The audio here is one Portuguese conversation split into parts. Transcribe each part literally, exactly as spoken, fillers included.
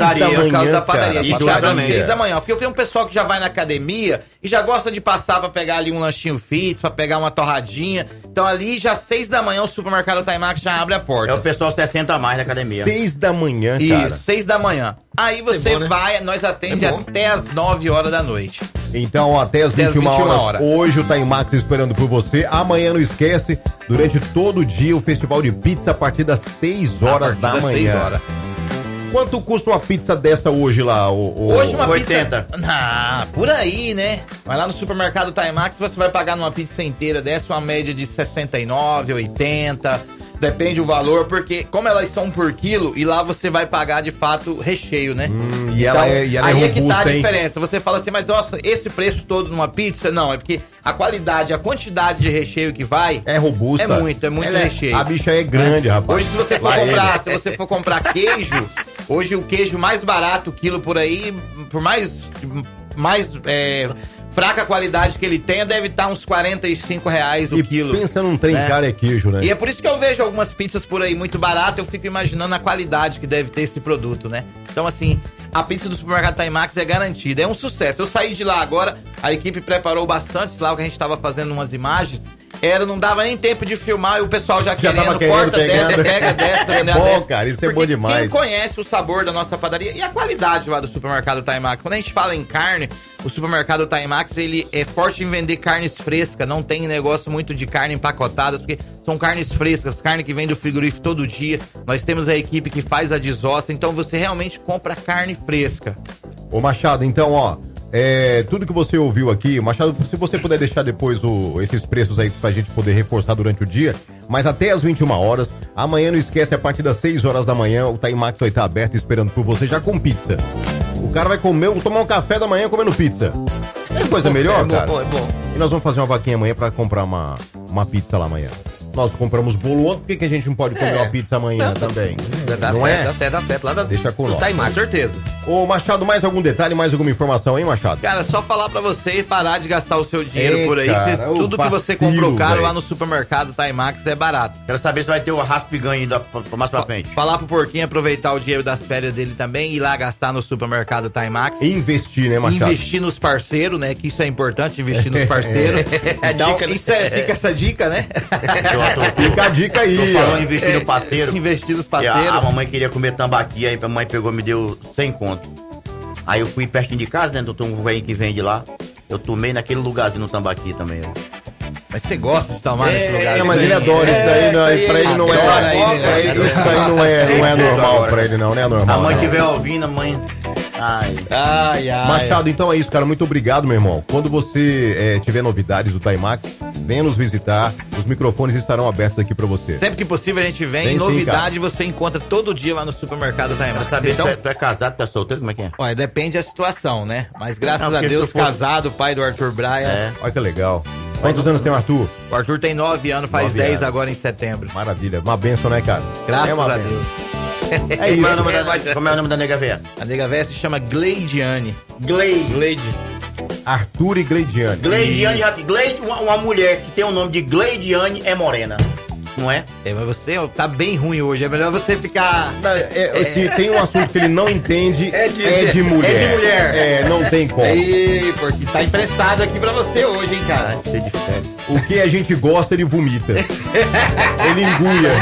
padaria. Da manhã, por causa da padaria. padaria. Isso, às seis da manhã. Porque eu tenho um pessoal que já vai na academia e já gosta de passar pra pegar ali um lanchinho fitness, pra pegar uma torradinha. Então ali já seis da manhã o supermercado Timax já abre a porta. É o pessoal sessenta a mais da academia. seis da manhã, cara. Isso, seis da manhã. Aí você é bom, né? vai, nós atende é até as nove horas da noite. Então, até as vinte e uma horas, hoje o Timax esperando por você. Amanhã não esquece, durante todo o dia, o festival de pizza a partir das seis horas da manhã. Quanto custa uma pizza dessa hoje lá? O, o... Hoje uma oitenta. Pizza... Ah, por aí, né? Vai lá no supermercado Timax, você vai pagar numa pizza inteira dessa uma média de sessenta e nove, oitenta. Depende o valor, porque como elas estão por quilo, e lá você vai pagar de fato recheio, né? Hum, e ela então, é, e ela aí é, é que tá a hein? diferença. Você fala assim, mas nossa, esse preço todo numa pizza? Não, é porque a qualidade, a quantidade de recheio que vai... É robusta. É muito, é muito ela recheio. É, a bicha é grande, é. rapaz. Hoje, se você for Lá comprar, ele. se você for comprar queijo, hoje o queijo mais barato, quilo por aí, por mais... mais é, fraca qualidade que ele tenha, deve estar uns quarenta e cinco reais o e quilo. Pensa num trem, né? Cara, é queijo, né? E é por isso que eu vejo algumas pizzas por aí muito baratas, eu fico imaginando a qualidade que deve ter esse produto, né? Então, assim, a pizza do supermercado Timax é garantida, é um sucesso. Eu saí de lá agora, a equipe preparou bastante lá, o que a gente estava fazendo umas imagens. Era, não dava nem tempo de filmar e o pessoal já, já querendo, querendo corta dessa, pega dessa, é bom, dessa. Cara, isso Porque é bom demais. Quem conhece o sabor da nossa padaria e a qualidade lá do supermercado Timax. Quando a gente fala em carne, o supermercado Timax, ele é forte em vender carnes frescas, não tem negócio muito de carne empacotadas, porque são carnes frescas, carne que vem do frigorífico todo dia. Nós temos a equipe que faz a desossa, então você realmente compra carne fresca. Ô Machado, então, ó, É, tudo que você ouviu aqui, Machado, se você puder deixar depois o, esses preços aí pra gente poder reforçar durante o dia, mas até as vinte e uma horas, amanhã não esquece, a partir das seis horas da manhã, o Timax vai estar aberto esperando por você, já com pizza. O cara vai comer, tomar um café da manhã comendo pizza. É coisa melhor, cara? É bom, é bom. E nós vamos fazer uma vaquinha amanhã pra comprar uma, uma pizza lá amanhã. Nós compramos bolo ontem, por que, que a gente não pode comer é. uma pizza amanhã não, também? Dá não certo, é? Dá certo, dá certo. Lá da, Deixa com nós. Tá com certeza. Ô, Machado, mais algum detalhe, mais alguma informação, hein, Machado? Cara, só falar pra você parar de gastar o seu dinheiro Ei, por aí, cara, porque tudo vacilo, que você comprou caro véio. lá no supermercado Timax é barato. Quero saber se vai ter o raspo e ganho ainda mais pra frente. Falar pro Porquinho aproveitar o dinheiro das férias dele também e ir lá gastar no supermercado Timax. Investir, né, Machado? Investir nos parceiros, né, que isso é importante, investir nos parceiros. Então, dica, isso é, fica essa dica, né? Fica a dica aí. Tô falando em investir no parceiro. Investir nos parceiros. A, a mamãe queria comer tambaqui, aí a mamãe pegou e me deu cem conto. Aí eu fui pertinho de casa, né? Doutor um velho que vende lá. Eu tomei naquele lugarzinho no tambaqui também. Eu. Mas você gosta de tomar é, nesse lugar? Não, mas ele adora isso daí, não, é, pra ele não é. Pra ele, isso daí não é, não é normal pra ele, não, não é normal. A mãe não. que vem ouvindo, a mãe. Ai. Ai, ai. Machado, então é isso, cara. Muito obrigado, meu irmão. Quando você é, tiver novidades do Timax, venha nos visitar. Os microfones estarão abertos aqui pra você. Sempre que possível a gente vem. vem novidade sim, você encontra todo dia lá no supermercado Timax. Saber então, se tu é casado, tu é solteiro, como é que é? Olha, depende da situação, né? Mas graças não, a Deus, fosse... casado, pai do Arthur Braia. É. Olha que legal. Quantos anos tem o Arthur? O Arthur tem nove anos, faz dez agora em setembro. Maravilha. Uma benção, né, cara? Graças é a benção. Deus. É isso. Como é o nome da, como é o nome da nega véia? A nega véia se chama Gleidiane. Gleide. Gleide. Arthur e Gleidiane. Gleidiane, Gleide, uma, uma mulher que tem o nome de Gleidiane é morena. Não é? É, mas você tá bem ruim hoje. É melhor você ficar. Não, é, é, se tem um assunto que ele não entende, é de, é de mulher. É de mulher. É, não tem como. Ei, porque tá emprestado aqui pra você hoje, hein, cara? Ai, de férias. O que a gente gosta, ele vomita. Ele enguia.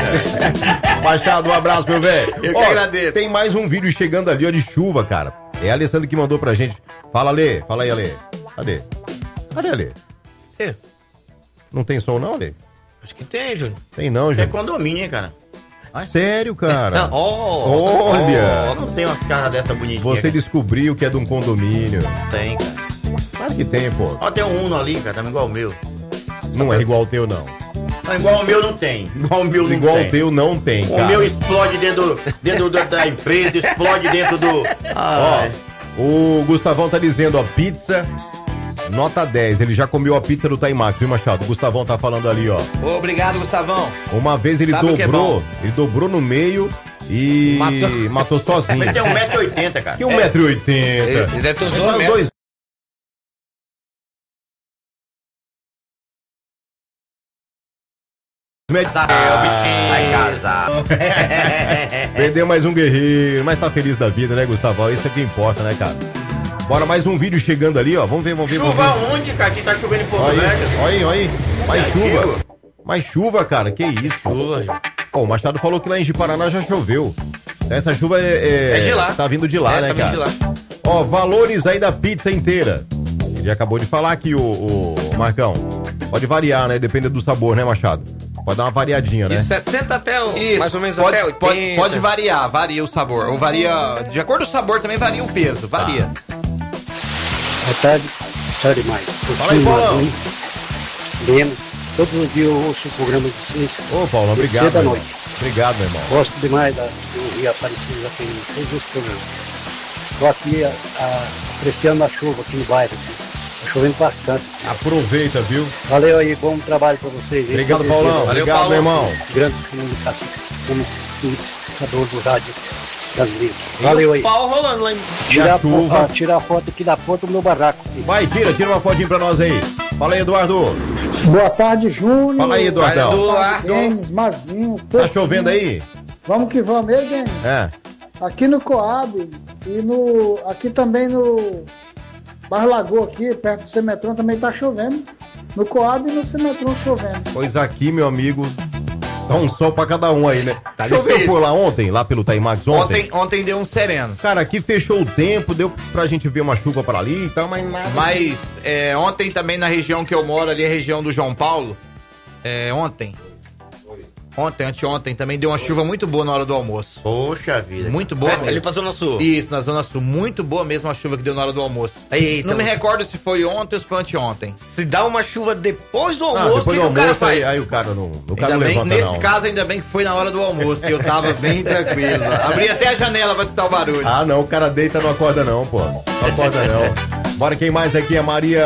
Machado, um abraço, meu velho. Eu que ó, agradeço. Tem mais um vídeo chegando ali, ó, de chuva, cara. É a Alessandro que mandou pra gente. Fala, Alê. Fala aí, Alê. Cadê? Cadê, Alê? É. Não tem som, não, Alê? Acho que tem, Júlio. Tem não, Júlio. É condomínio, hein, cara? Ai. Sério, cara? oh, Olha! Oh, não tem umas casas dessa bonitinha. Você cara. descobriu que é de um condomínio. Tem, cara. Claro que tem, pô. Ó, tem um Uno ali, cara, tá igual o meu. Não é igual ao teu, não. Não, igual o meu não tem. Igual o meu não igual tem. Igual o teu não tem, cara. O meu explode dentro, dentro do, da empresa, explode dentro do... Ah, ó, o Gustavão tá dizendo, ó, pizza... Nota dez, ele já comeu a pizza do Timax, viu, Machado? O Gustavão tá falando ali, ó. Obrigado, Gustavão. Uma vez ele Sabe dobrou, é ele dobrou no meio e matou, matou sozinho. Mas tem um metro e oitenta, cara. Que um metro e oitenta? Ele deve ter uns dois metros. Med... Tá, é, o bichinho. Vai casar. Perdeu mais um guerreiro, mas tá feliz da vida, né, Gustavão? Isso é que importa, né, cara? Bora, mais um vídeo chegando ali, ó. Vamos ver, vamos ver. Chuva vamos ver. onde, cara? Aqui tá chovendo em Porto Olha Alegre. aí, olha aí, olha aí. Mais chuva. Mais chuva, cara. Que isso? Chuva. Ó, o Machado falou que lá em Ji-Paraná já choveu. Essa chuva é, é, É de lá. Tá vindo de lá, É, né, tá vindo cara? de lá. Ó, valores aí da pizza inteira. Ele acabou de falar aqui, o, o Marcão. Pode variar, né? Depende do sabor, né, Machado? Pode dar uma variadinha, né? De sessenta até o, Isso, mais ou menos pode, até oitenta. pode, pode variar, varia o sabor. Ou varia, de acordo com o sabor também varia o peso, varia. Boa tarde, tarde mais. Fala aí, Paulão. Lemos. Todos os dias eu ouço o programa de vocês. Ô, Paulo, obrigado. Cedo à meu noite. irmão. Obrigado, meu irmão. Gosto demais da, de ouvir Aparecido aqui em todos os programas. Estou aqui a, a, apreciando a chuva aqui no bairro. Está chovendo bastante. Aproveita, viu? Valeu aí, bom trabalho para vocês. Obrigado, Paulão. Valeu, Obrigado, Paulo. meu irmão. Grande comunicação, comunicador do rádio brasileiro. Valeu aí. Pau rolando lá em... Tirar a, fo- chuva. ó, tirar a foto aqui da ponta do meu barraco. Aqui. Vai, tira, tira uma fotinha pra nós aí. Fala aí, Eduardo. Boa tarde, Júnior. Fala aí, Eduardão. Eduardo. Boa tarde, Denis, Mazinho. Tá Porquinho. chovendo aí? Vamos que vamos, hein, Denis? É. Aqui no Coab e no, aqui também no Bairro Lagoa, aqui perto do Semetrão, também tá chovendo. No Coab e no Semetrão chovendo. Pois aqui, meu amigo, dá um sol pra cada um aí, né? Tá Choveu difícil. por lá ontem, lá pelo Taimax ontem? Ontem, ontem deu um sereno. Cara, aqui fechou o tempo, deu pra gente ver uma chuva pra ali e tal, mas nada. Mas é, ontem também na região que eu moro, ali a região do João Paulo, é, ontem, ontem, anteontem, também deu uma chuva muito boa na hora do almoço. Poxa vida. Muito boa É, mesmo. ele passou na sua. Isso, na Zona Sul. Muito boa mesmo a chuva que deu na hora do almoço. Eita, Não me você- recordo se foi ontem ou se foi anteontem. Se dá uma chuva depois do Ah, almoço, depois o do que, que o cara almoço, faz? aí, aí o cara não, o cara Ainda não bem, levanta nesse não. caso, ainda bem que foi na hora do almoço, que eu tava bem tranquilo. Abri até a janela pra escutar o barulho. Ah, não, o cara deita não acorda não, pô. Não acorda não. Bora, quem mais aqui? A Maria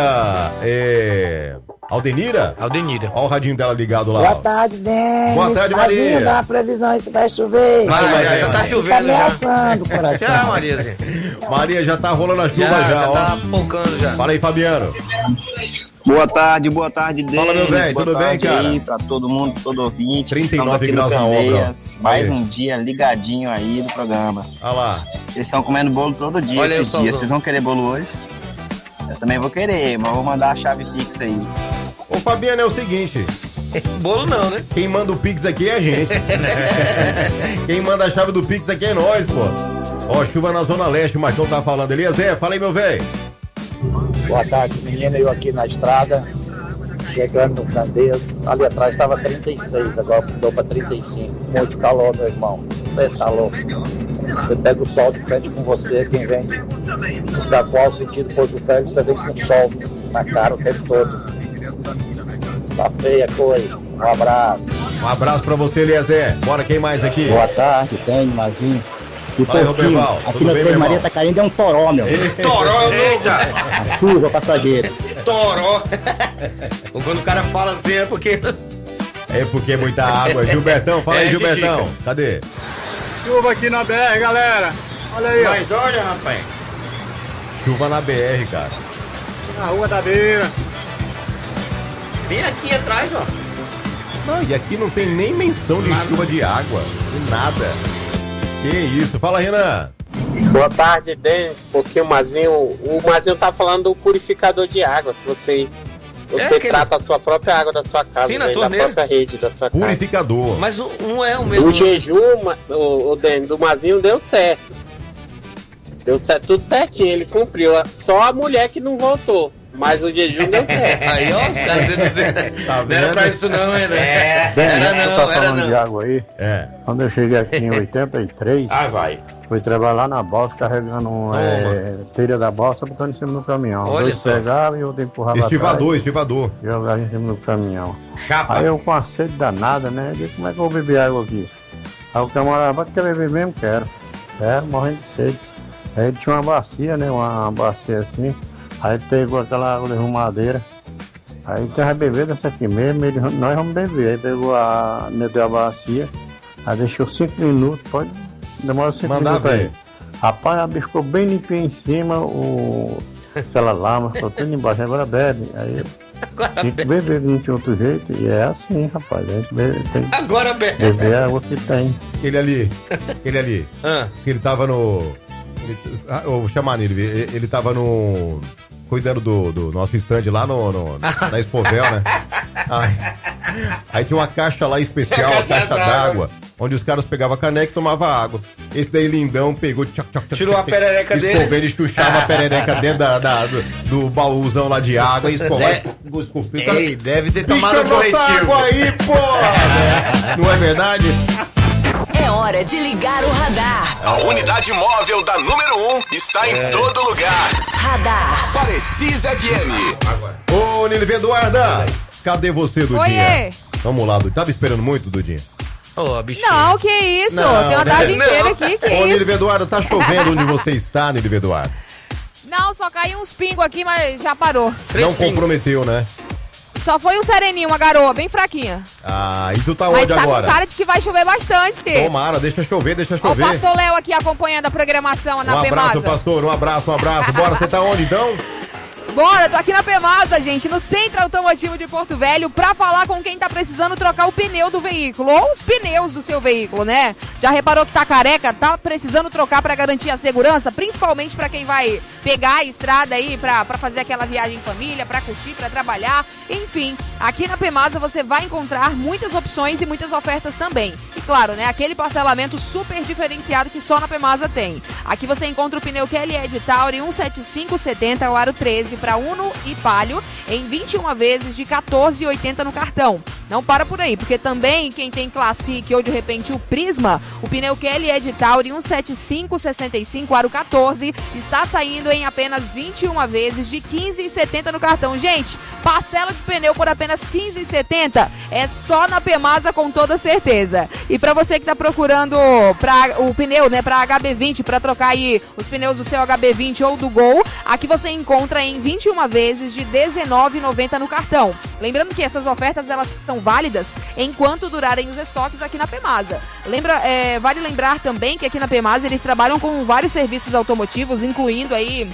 é... Aldenira? Aldenira. Olha o radinho dela ligado lá. Boa ó. tarde, Denis. Boa tarde, Maria. Mazinho, dá uma previsão aí se vai chover. Vai, vai, já tá Tá chovendo já. ameaçando, coração. Já, Mariazinha. Maria, já tá rolando a chuva Já, já, já ó. tá pocando já. Fala aí, Fabiano. Boa tarde, boa tarde, Denis. Fala, meu velho, Boa tudo bem, tarde cara? aí pra todo mundo, todo ouvinte. trinta e nove Estamos aqui no graus na obra, Candeias. ó. Mais Aí. um dia ligadinho aí do programa. Olha lá. Vocês estão comendo bolo todo dia Olha aí esses o dias. solzão. Vocês vão querer bolo hoje? Eu também vou querer, mas vou mandar a chave Pix aí. Ô, Fabiano, é o seguinte. Bolo não, né? Quem manda o Pix aqui é a gente. Quem manda a chave do Pix aqui é nós, pô. Ó, chuva na Zona Leste, o Marcão tá falando. Elias, fala aí, meu velho. Boa tarde, menina. Eu aqui na estrada, chegando no Candeias. Ali atrás estava trinta e seis, agora mudou para trinta e cinco. Muito calor, meu irmão. Você tá louco. Você pega o sol de frente com você, quem vem da qual sentido Porto Velho, você vem com o sol na cara o tempo todo. Tá feia a coisa. Um abraço. Um abraço pra você, Elias. Bora, quem mais aqui? Boa tarde, tem, Mazinho. E Fala aí, pouquinho, Roberval. aqui Tudo na bem, Três meu Maria irmão? tá caindo é um toró, meu. Toró é o novo. A chuva passageira. Toró. Ou quando o cara fala assim é porque... É porque é muita água. Gilbertão, fala aí, É, Gilbertão. Chichica. Cadê? Chuva aqui na B R, galera. Olha aí, Mas olha, rapaz. Chuva na B R, cara. na Rua da Beira. Vem aqui atrás, ó. Não, e aqui não tem nem menção de chuva de água. De nada. Que isso. Fala, Renan. Boa tarde, Denis. Um pouquinho, Mazinho. O Mazinho tá falando do purificador de água, que você, você É aquele- trata a sua própria água da sua casa, Sim, na vem da torneira. própria rede da sua casa. Purificador. Mas o- não é o mesmo. O jejum, ma- o, o Denis, do Mazinho deu certo. Deu certo, tudo certinho, ele cumpriu. Só a mulher que não voltou, mas o jejum deu certo. Aí, ó, os caras dizendo. Tá Não era vendo? pra isso não, né? É. Era não, era não. água aí. É. Quando eu cheguei aqui em oitenta e três, Ah, vai. fui trabalhar na balsa, carregando um, Toma. é, telha da balsa, botando em cima do caminhão. Olha Dois só. pegavam e eu empurrava Estivador, estivador. atrás, jogava em cima do caminhão. Chapa. Aí eu com a sede danada, né? Eu digo, como é que eu vou beber água aqui? Aí o camarada, quer beber mesmo? Quero. Quero, morrendo de sede. Aí ele tinha uma bacia, né? Uma bacia assim. Aí ele pegou aquela água de rumadeira. Aí ele vai beber dessa aqui mesmo, ele, nós vamos beber. Aí pegou a. meteu a bacia, aí deixou cinco minutos, pode. Demora cinco Mandar minutos ver. aí. Rapaz, a bicha ficou bem limpinha em cima, o, celular, mas tô tudo embaixo, agora bebe. Aí tem que beber, não tinha outro jeito. E é assim, rapaz. A gente bebe, tem Agora bebe. beber a água que tem. Ele ali, ele ali, Ah. ele tava no... Ele, ah, eu vou chamar nele, ele, ele tava no... Cuidando do, do nosso stand lá no, no, na Expovel, né? Aí, aí tinha uma caixa lá especial, a caixa d'água, onde os caras pegavam a caneca e tomavam água. Esse daí lindão pegou, tchac, tchac, tchac, Tirou a perereca dele. escovendo e chuchava a perereca dentro da, da- do, do baúzão lá de água e escovava. De- Ei, deve ter Bicho, tomado a nossa corretivo. água aí, porra! Não é verdade? É hora de ligar o radar. A unidade móvel da número um está em todo lugar. Radar. Precisa F M. Ô, Nilve Eduarda, cadê você, Dudinha? Oiê. Vamos lá, Dudinha. Tava esperando muito, Dudinha? Ô, bichinho. Não, que isso? Não, Tem uma né? tarde Não. inteira aqui, que Ô, isso? Nilve Eduarda, tá chovendo onde você está, Nilve Eduarda? Não, só caiu uns pingos aqui, mas já parou. Não comprometeu, né? Só foi um sereninho, uma garoa bem fraquinha. Ah, e tu tá mas onde tá agora? com cara de que vai chover bastante. Tomara, deixa chover, deixa Ó, o chover. pastor Léo aqui acompanhando a programação na Um abraço, Pemasa. pastor, um abraço, um abraço. Bora, você tá onde então? Bora, tô aqui na Pemasa, gente, no Centro Automotivo de Porto Velho, pra falar com quem tá precisando trocar o pneu do veículo, ou os pneus do seu veículo, né? Já reparou que tá careca? Tá precisando trocar pra garantir a segurança, principalmente pra quem vai pegar a estrada aí pra, pra fazer aquela viagem em família, pra curtir, pra trabalhar, enfim. Aqui na Pemasa você vai encontrar muitas opções e muitas ofertas também. E claro, né, aquele parcelamento super diferenciado que só na Pemasa tem. Aqui você encontra o pneu Q L E de Tauri um sete cinco setenta, o aro treze, para Uno e Palio em vinte e uma vezes de quatorze reais e oitenta centavos no cartão. Não para por aí, porque também quem tem Classic ou de repente o Prisma, o pneu Q L E de Tauri um sete cinco sessenta e cinco, aro quatorze, está saindo em apenas vinte e uma vezes de quinze reais e setenta centavos no cartão. Gente, parcela de pneu por apenas quinze reais e setenta centavos é só na Pemasa com toda certeza. E para você que está procurando pra, o pneu, né, para H B vinte, para trocar aí os pneus do seu H B vinte ou do Gol, aqui você encontra em vinte e uma vezes de dezenove reais e noventa centavos no cartão. Lembrando que essas ofertas elas são válidas enquanto durarem os estoques aqui na Pemasa. Lembra, é, vale lembrar também que aqui na Pemasa eles trabalham com vários serviços automotivos, incluindo aí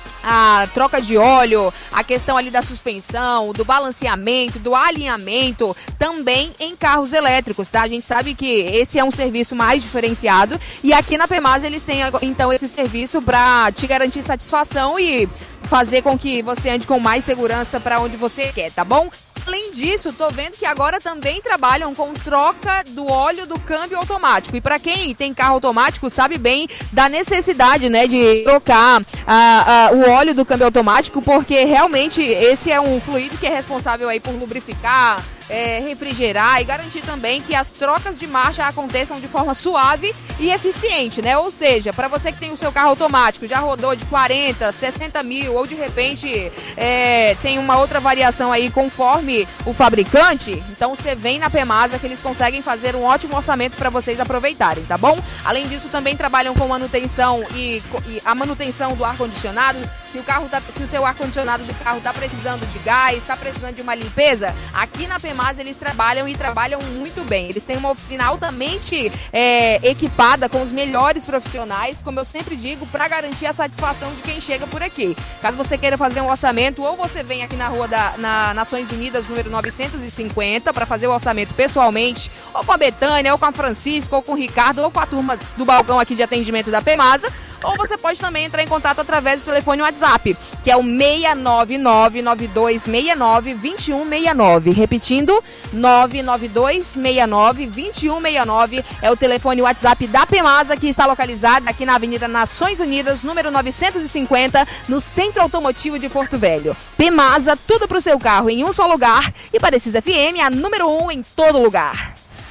a troca de óleo, a questão ali da suspensão, do balanceamento, do alinhamento, também em carros elétricos, tá? A gente sabe que esse é um serviço mais diferenciado e aqui na Pemasa eles têm então esse serviço para te garantir satisfação e fazer com que você ande com mais segurança para onde você quer, tá bom? Além disso, tô vendo que agora também trabalham com troca do óleo do câmbio automático. E para quem tem carro automático, sabe bem da necessidade, né, de trocar ah, ah, o óleo do câmbio automático, porque realmente esse é um fluido que é responsável aí por lubrificar, é, refrigerar e garantir também que as trocas de marcha aconteçam de forma suave e eficiente, né? Ou seja, para você que tem o seu carro automático, já rodou de quarenta, sessenta mil ou de repente é, tem uma outra variação aí conforme o fabricante, então você vem na Pemasa que eles conseguem fazer um ótimo orçamento para vocês aproveitarem, tá bom? Além disso, também trabalham com manutenção e, e a manutenção do ar-condicionado. Se o carro tá, se o seu ar-condicionado do carro está precisando de gás, está precisando de uma limpeza, aqui na Pemasa eles trabalham e trabalham muito bem. Eles têm uma oficina altamente é, equipada com os melhores profissionais, como eu sempre digo, para garantir a satisfação de quem chega por aqui. Caso você queira fazer um orçamento, ou você vem aqui na rua da na Nações Unidas, número novecentos e cinquenta, para fazer o orçamento pessoalmente, ou com a Betânia, ou com a Francisco, ou com o Ricardo, ou com a turma do balcão aqui de atendimento da Pemasa, ou você pode também entrar em contato através do telefone WhatsApp, que é o seis nove nove, nove dois seis nove, dois um seis nove. Repetindo, nove nove dois seis nove, dois um seis nove é o telefone WhatsApp da Pemasa, que está localizada aqui na Avenida Nações Unidas, número novecentos e cinquenta, no Centro Automotivo de Porto Velho. Pemasa, tudo pro seu carro em um só lugar, e Precisa F M, a número um em todo lugar.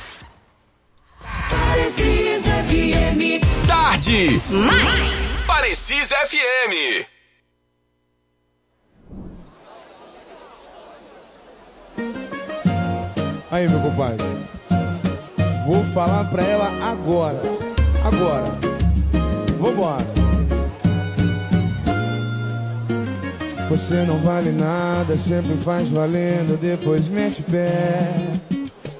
Precisa F M. Tarde. Mais. Precisa F M. Aí, meu compadre, vou falar pra ela agora. Agora. Vambora. Você não vale nada, sempre faz valendo, depois mete o pé.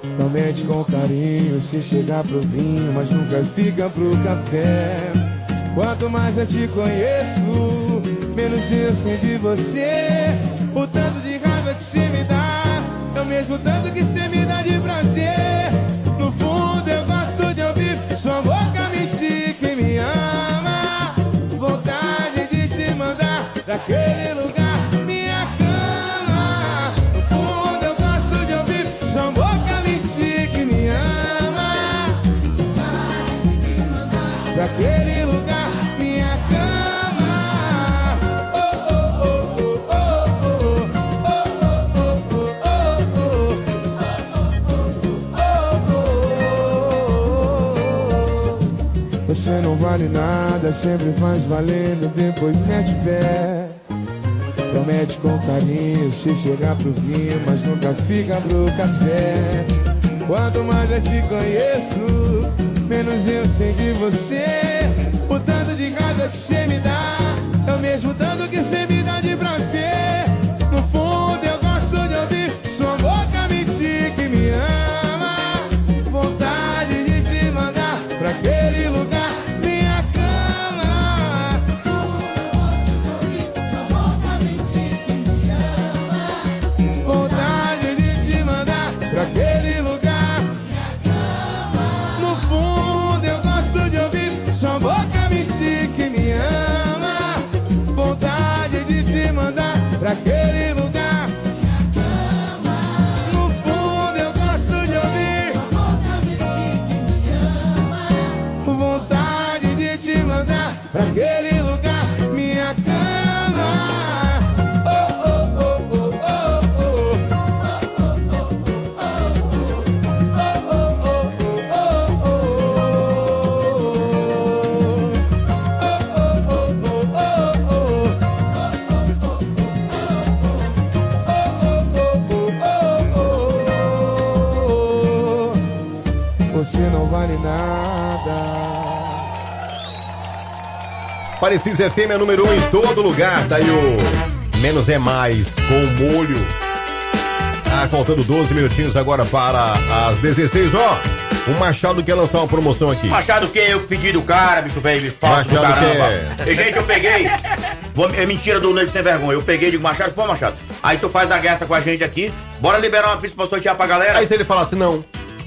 Promete com carinho, se chegar pro vinho, mas nunca fica pro café. Quanto mais eu te conheço, menos eu sei de você. O tanto de raiva que você me dá é o mesmo tanto que você me dá de prazer. No fundo eu gosto de ouvir sua boca mentir que me ama. Vontade de te mandar pra aquele lugar, minha cama. No fundo eu gosto de ouvir sua boca mentir que me ama. Vontade de te mandar pra aquele lugar, minha cama. Oh, oh, oh, oh, oh, oh, oh, oh, oh, oh, oh, oh. Você não vale nada, sempre faz valendo, depois mete pé. Promete com carinho se chegar pro vinho, mas nunca fica pro café. Quanto mais eu te conheço, menos eu sei de você. O tanto de raiva que você me dá é o mesmo tanto que você me dá de prazer. No fundo eu gosto de ouvir sua boca mentir que me ama. Vontade de te mandar pra aquele lugar, minha cama. Vontade de te mandar pra aquele lugar, no fundo eu gosto de ouvir sua boca mentir que me ama. Vontade de te mandar pra aquele lugar, no fundo eu gosto de ouvir vontade de te mandar pra aquele lugar, minha cama. Oh, oh, oh, oh, oh, você não vale nada. Parecis F M é número um em todo lugar. Tá aí o Menos é Mais com molho. Ah, faltando doze minutinhos agora para as dezesseis. Ó, o Machado quer lançar uma promoção aqui. Machado que eu pedi do cara, bicho velho, me falso do Machado caramba. quer. E, gente, eu peguei. Vou, é mentira do Nego Sem Vergonha. Eu peguei e digo, Machado, pô, Machado. Aí tu faz a guerra com a gente aqui. Bora liberar uma pista pra sortear pra galera. Aí se ele falasse não.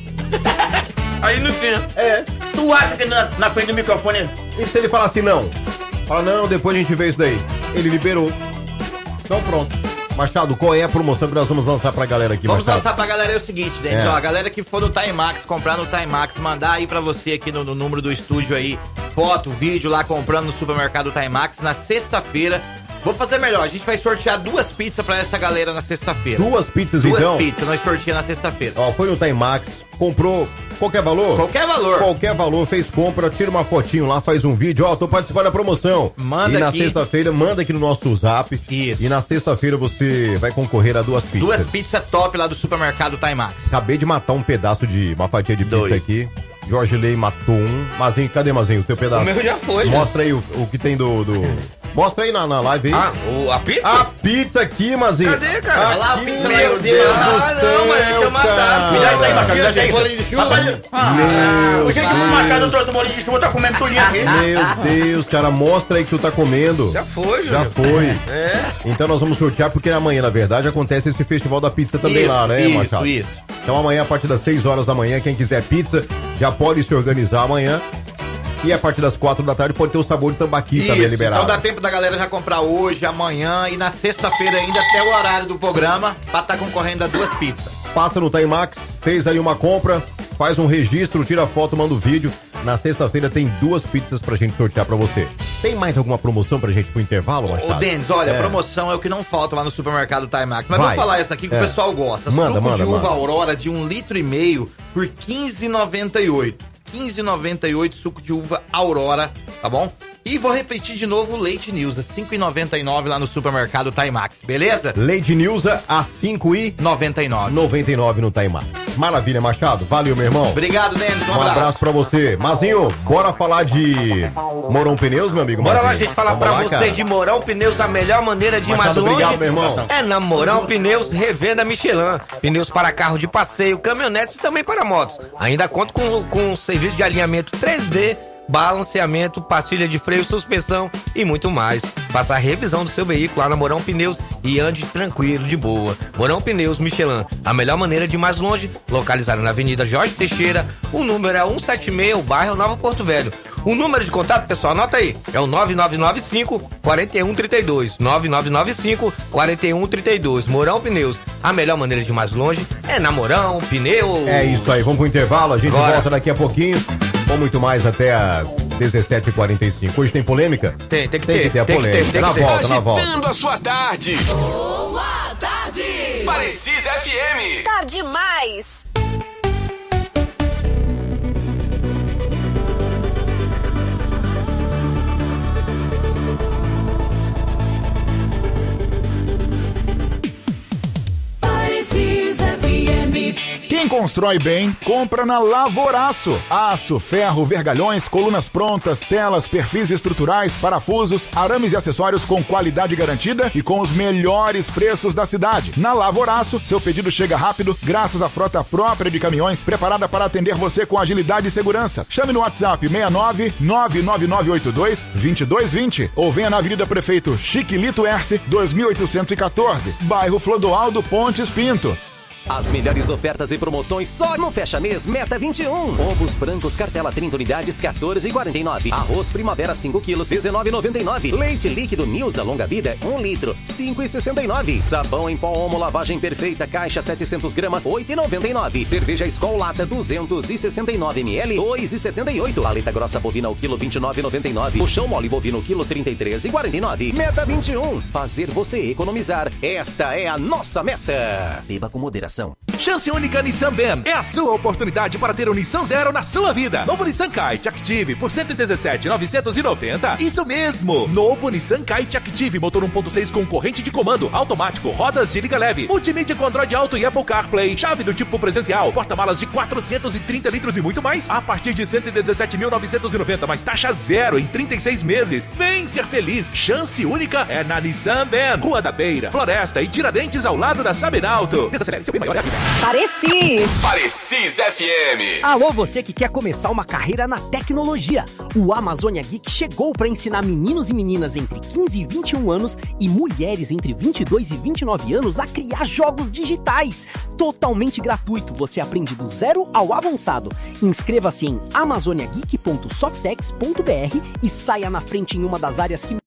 Aí não tinha. É. Tu acha que na, na frente do microfone. E se ele falasse não? Fala, não, depois a gente vê isso daí. Ele liberou. Então pronto. Machado, qual é a promoção que nós vamos lançar pra galera aqui, Vamos Machado? lançar pra galera é o seguinte, gente, É. ó, a galera que for no Timax, comprar no Timax, mandar aí pra você aqui no, no número do estúdio aí, foto, vídeo lá comprando no supermercado Timax, na sexta-feira. Vou fazer melhor, a gente vai sortear duas pizzas pra essa galera na sexta-feira. Duas pizzas, duas então? Duas pizzas, nós sorteamos na sexta-feira. Ó, foi no Timax, comprou qualquer valor? Qualquer valor. Qualquer valor, fez compra, tira uma fotinho lá, faz um vídeo, ó, tô participando da promoção. Manda E na aqui. sexta-feira, manda aqui no nosso zap. Isso. E na sexta-feira você vai concorrer a duas pizzas. Duas pizzas top lá do supermercado Timax. Acabei de matar um pedaço de, uma fatia de pizza Dois. aqui. Jorge Lei matou um. Mazinho, cadê, Mazinho, o teu pedaço? O meu já foi, Mostra aí o, o que tem do... do... Mostra aí na, na live aí. Ah, o, a pizza? A pizza aqui, Mazinho. Cadê, cara? Olha lá a Aqui, pizza, meu meu Deus Deus. do Ah, céu, não, mas deixa eu matar. cara. Me dá isso aí, Machado, me dá isso aí. Bolinho de chuva. Rapaz, ah, Meu o jeito que o Machado trouxe o bolinho de chuva, tá comendo tudinho aqui. Meu Deus, cara, mostra aí que tu tá comendo. Já foi, Já Júnior. foi. É. Então nós vamos sortear, porque amanhã, na verdade, acontece esse festival da pizza também Isso, lá, né, isso, Machado? isso. Então amanhã, a partir das seis horas da manhã, quem quiser pizza, já pode se organizar amanhã. E a partir das quatro da tarde pode ter o sabor de tambaqui também Isso, liberado. então dá tempo da galera já comprar hoje, amanhã e na sexta-feira ainda até o horário do programa pra estar concorrendo a duas pizzas. Passa no Timax, fez ali uma compra, faz um registro, tira foto, manda o vídeo. Na sexta-feira tem duas pizzas pra gente sortear pra você. Tem mais alguma promoção pra gente pro intervalo, Machado? Ô, Denis, olha, É. promoção é o que não falta lá no supermercado Timax. Mas Vai. vou falar essa aqui que É. o pessoal gosta. Manda, Suco manda, de uva manda. Aurora de um litro e meio por quinze reais e noventa e oito centavos. quinze reais e noventa e oito centavos suco de uva Aurora, tá bom? E vou repetir de novo o Leite Nilza, cinco reais e noventa e nove centavos lá no supermercado Timax, beleza? Leite Nilza a cinco reais e noventa e nove noventa e nove no Timax. Maravilha, Machado. Valeu, meu irmão. Obrigado, Denis. Um Um abraço. abraço pra você. Mazinho, bora falar de Morão Pneus, meu amigo? Bora lá, Mazinho. gente, falar Vamos pra lá, você cara. de Morão Pneus, a melhor maneira de ir mais Machado, longe obrigado, meu irmão. é na Morão Pneus Revenda Michelin. Pneus para carro de passeio, caminhonetes e também para motos. Ainda conta com, com serviço de alinhamento três D, balanceamento, pastilha de freio, suspensão e muito mais. Faça a revisão do seu veículo lá na Mourão Pneus e ande tranquilo, de boa. Mourão Pneus Michelin, a melhor maneira de ir mais longe, localizada na Avenida Jorge Teixeira. O número é cento e setenta e seis, o bairro Nova Porto Velho. O número de contato, pessoal, anota aí, é o nove nove nove cinco, quatro um três dois, nove nove nove cinco, quatro um três dois. Mourão Pneus, a melhor maneira de ir mais longe é na Mourão Pneus. É isso aí, vamos pro intervalo, a gente Bora. volta daqui a pouquinho, com muito mais até às dezessete e quarenta e cinco. Hoje tem polêmica? Tem, tem que tem ter. que ter a tem que polêmica. ter, tem na que ter. volta, na volta. Agitando a sua tarde. Boa tarde. Precisa F M. Tá demais. Quem constrói bem, compra na Lavoraço. Aço, ferro, vergalhões, colunas prontas, telas, perfis estruturais, parafusos, arames e acessórios com qualidade garantida e com os melhores preços da cidade. Na Lavoraço, seu pedido chega rápido graças à frota própria de caminhões preparada para atender você com agilidade e segurança. Chame no WhatsApp seis nove nove nove nove oito dois dois dois dois zero ou venha na Avenida Prefeito Chiquilito Erce, dois mil oitocentos e quatorze, bairro Flodoaldo Pontes Pinto. As melhores ofertas e promoções só no Fecha Mês Meta vinte e um. Ovos brancos cartela trinta unidades, quatorze e quarenta e nove. Arroz Primavera cinco quilos, dezenove e noventa e nove. Leite líquido Nilza longa vida, um litro, cinco e sessenta e nove. Sabão em pó Omo lavagem perfeita, caixa setecentos gramas, oito e noventa e nove. Cerveja Skol lata duzentos e sessenta e nove mililitros, dois e setenta e oito. Paleta grossa bovina o quilo vinte e nove e noventa e nove. Puxão mole bovino quilo trinta e três e quarenta e nove. Meta vinte e um. Fazer você economizar. Esta é a nossa meta. Beba com moderação. Chance única Nissan Ben. É a sua oportunidade para ter um Nissan Zero na sua vida. Novo Nissan Kite Active por cento e dezessete mil novecentos e noventa. Isso mesmo. Novo Nissan Kite Active, motor um ponto seis com corrente de comando, automático, rodas de liga leve, multimídia com Android Auto e Apple CarPlay, chave do tipo presencial, porta-malas de quatrocentos e trinta litros e muito mais, a partir de cento e dezessete mil novecentos e noventa, mais taxa zero em trinta e seis meses. Vem ser feliz. Chance única é na Nissan Ben. Rua da Beira, Floresta e Tiradentes ao lado da Sabenauto. Desacelere, seu bem maior é a vida. Parecis. Parecis F M. Alô, você que quer começar uma carreira na tecnologia. O Amazônia Geek chegou para ensinar meninos e meninas entre quinze e vinte e um anos e mulheres entre vinte e dois e vinte e nove anos a criar jogos digitais. Totalmente gratuito, você aprende do zero ao avançado. Inscreva-se em amazônia geek ponto softex ponto b r e saia na frente em uma das áreas que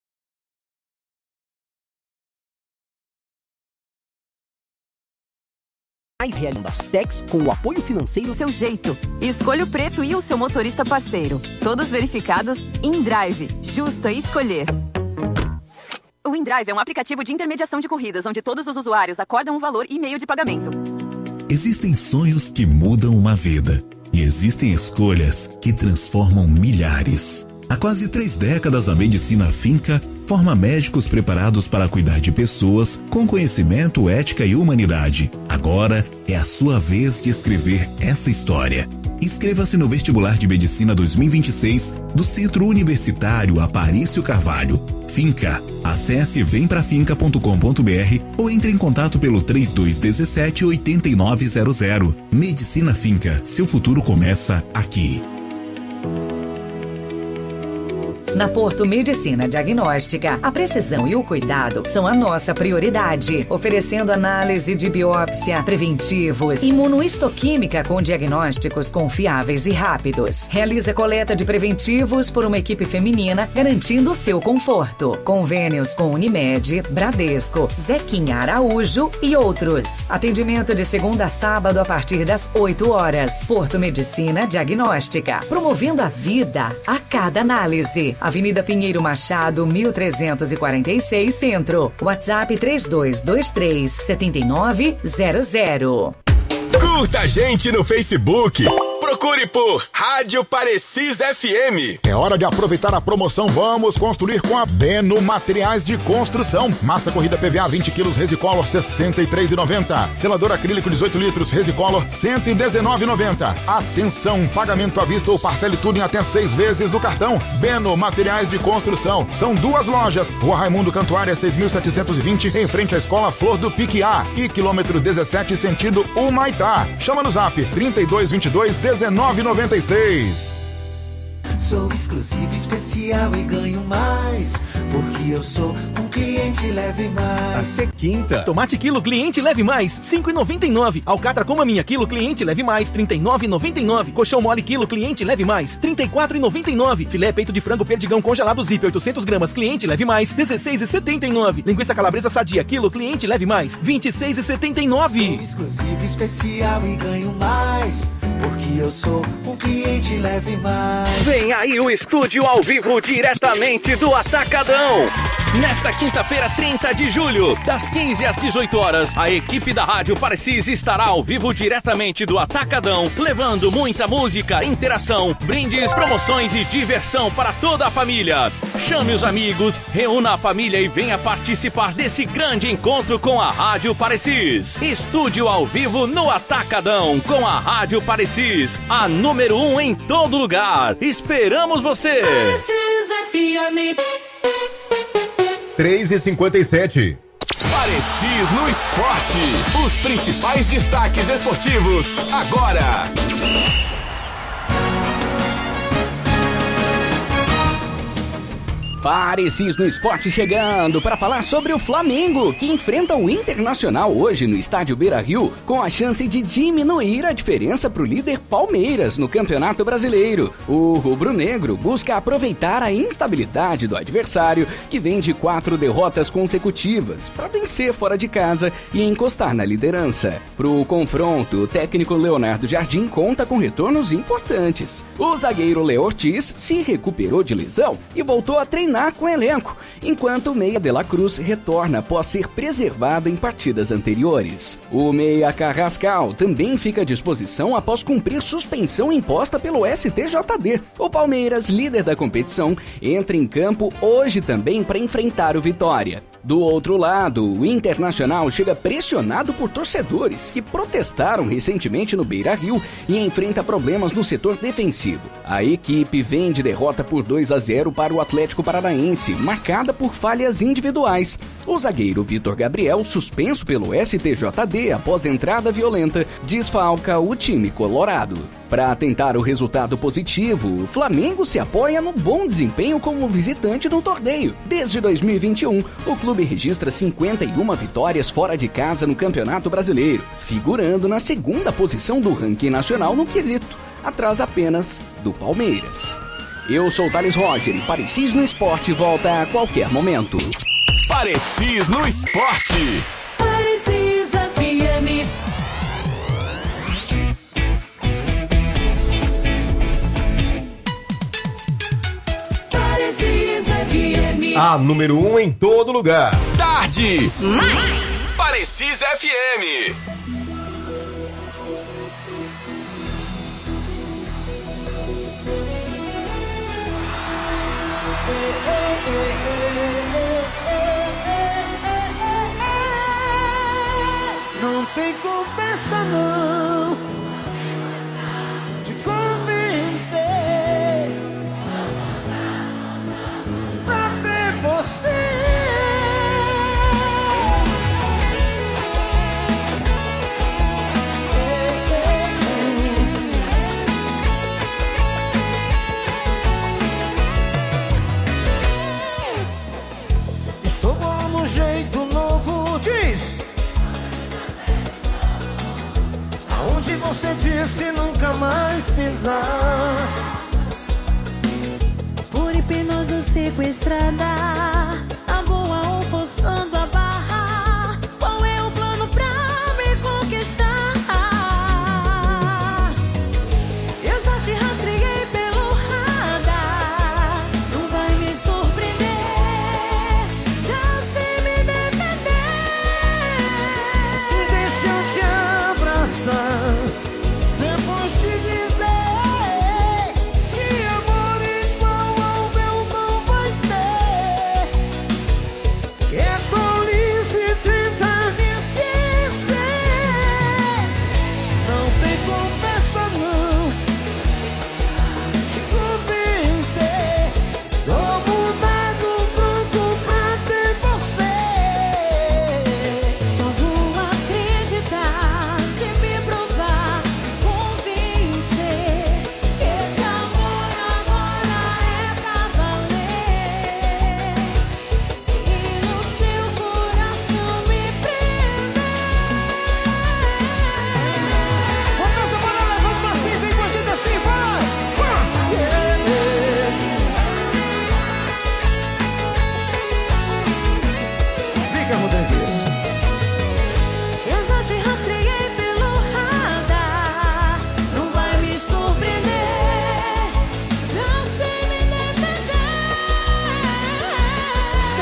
mais realizando as Tex com o apoio financeiro. Seu jeito. Escolha o preço e o seu motorista parceiro. Todos verificados. InDrive. Justo é escolher. O InDrive é um aplicativo de intermediação de corridas, onde todos os usuários acordam um valor e meio de pagamento. Existem sonhos que mudam uma vida. E existem escolhas que transformam milhares. Há quase três décadas, a Medicina Finca forma médicos preparados para cuidar de pessoas com conhecimento, ética e humanidade. Agora é a sua vez de escrever essa história. Inscreva-se no Vestibular de Medicina dois mil e vinte e seis do Centro Universitário Aparício Carvalho. Finca. Acesse vem pra finca ponto com ponto b r ou entre em contato pelo três dois um sete, oito nove zero zero. Medicina Finca. Seu futuro começa aqui. Na Porto Medicina Diagnóstica, a precisão e o cuidado são a nossa prioridade, oferecendo análise de biópsia, preventivos, imunohistoquímica com diagnósticos confiáveis e rápidos. Realiza coleta de preventivos por uma equipe feminina, garantindo o seu conforto. Convênios com Unimed, Bradesco, Zequinha Araújo e outros. Atendimento de segunda a sábado a partir das oito horas. Porto Medicina Diagnóstica, promovendo a vida a cada análise. Avenida Pinheiro Machado, mil trezentos e quarenta e seis, Centro. WhatsApp três dois dois três, sete nove zero zero. Curta a gente no Facebook. Procure por Rádio Parecis F M. É hora de aproveitar a promoção Vamos Construir com a Beno Materiais de Construção. Massa corrida P V A vinte quilos Resicolor sessenta e três reais e noventa centavos. Selador acrílico dezoito litros Resicolor cento e dezenove reais e noventa centavos. Atenção, pagamento à vista ou parcele tudo em até seis vezes do cartão. Beno Materiais de Construção. São duas lojas. Rua Raimundo Cantuária seis mil setecentos e vinte, em frente à Escola Flor do Piquiá. E quilômetro dezessete, sentido Humaitá. Chama no zap trinta e dois vinte e dois, dezenove noventa e seis. Sou exclusivo, especial e ganho mais, porque eu sou um cliente Leve Mais. Até quinta. Tomate quilo cliente Leve Mais, cinco reais e noventa e nove. Alcatra Coma Minha quilo cliente Leve Mais, trinta e nove reais e noventa e nove. Colchão mole quilo cliente Leve Mais, trinta e quatro reais e noventa e nove. Filé peito de frango perdigão congelado Zip oitocentos gramas cliente Leve Mais, dezesseis reais e setenta e nove. Linguiça calabresa sadia quilo cliente Leve Mais, vinte e seis reais e setenta e nove. Sou exclusivo, especial e ganho mais, porque eu sou um cliente Leve Mais. Vem aí o estúdio ao vivo diretamente do Atacadão. Nesta quinta-feira, trinta de julho, das quinze às dezoito horas, a equipe da Rádio Parecis estará ao vivo diretamente do Atacadão, levando muita música, interação, brindes, promoções e diversão para toda a família. Chame os amigos, reúna a família e venha participar desse grande encontro com a Rádio Parecis. Estúdio ao vivo no Atacadão com a Rádio Parecis, a número um em todo lugar. Esperamos você! Parecis F M. três e cinquenta e sete. Parecis no esporte. Os principais destaques esportivos agora. Parecis no esporte chegando para falar sobre o Flamengo, que enfrenta o Internacional hoje no estádio Beira-Rio, com a chance de diminuir a diferença para o líder Palmeiras no Campeonato Brasileiro. O rubro-negro busca aproveitar a instabilidade do adversário, que vem de quatro derrotas consecutivas, para vencer fora de casa e encostar na liderança. Para o confronto, o técnico Leonardo Jardim conta com retornos importantes. O zagueiro Léo Ortiz se recuperou de lesão e voltou a treinar com o elenco, enquanto o meia de la Cruz retorna após ser preservado em partidas anteriores. O meia Carrascal também fica à disposição após cumprir suspensão imposta pelo S T J D. O Palmeiras, líder da competição, entra em campo hoje também para enfrentar o Vitória. Do outro lado, o Internacional chega pressionado por torcedores que protestaram recentemente no Beira-Rio e enfrenta problemas no setor defensivo. A equipe vem de derrota por dois a zero para o Atlético Paranaense, marcada por falhas individuais. O zagueiro Vitor Gabriel, suspenso pelo S T J D após entrada violenta, desfalca o time colorado. Para tentar o resultado positivo, o Flamengo se apoia no bom desempenho como visitante no torneio. Desde dois mil e vinte e um, o clube registra cinquenta e uma vitórias fora de casa no Campeonato Brasileiro, figurando na segunda posição do ranking nacional no quesito, atrás apenas do Palmeiras. Eu sou o Thales Roger e Parecis no Esporte volta a qualquer momento. Parecis no Esporte. Parecis F M. A número um em todo lugar. Tarde. Mais. Parecis F M. Não tem conversa não de convencer pra ter você. Estou bolando um jeito novo, diz. Aonde você disse nunca mais pisar. Por hipnose sequestrada, a boa ou forçando a barra. Qual é o plano pra me conquistar? Eu já te rastreei pelo radar. Não vai me surpreender, já sei me defender. Deixa eu te abraçar, depois te dizer que amor igual ao meu não vai ter.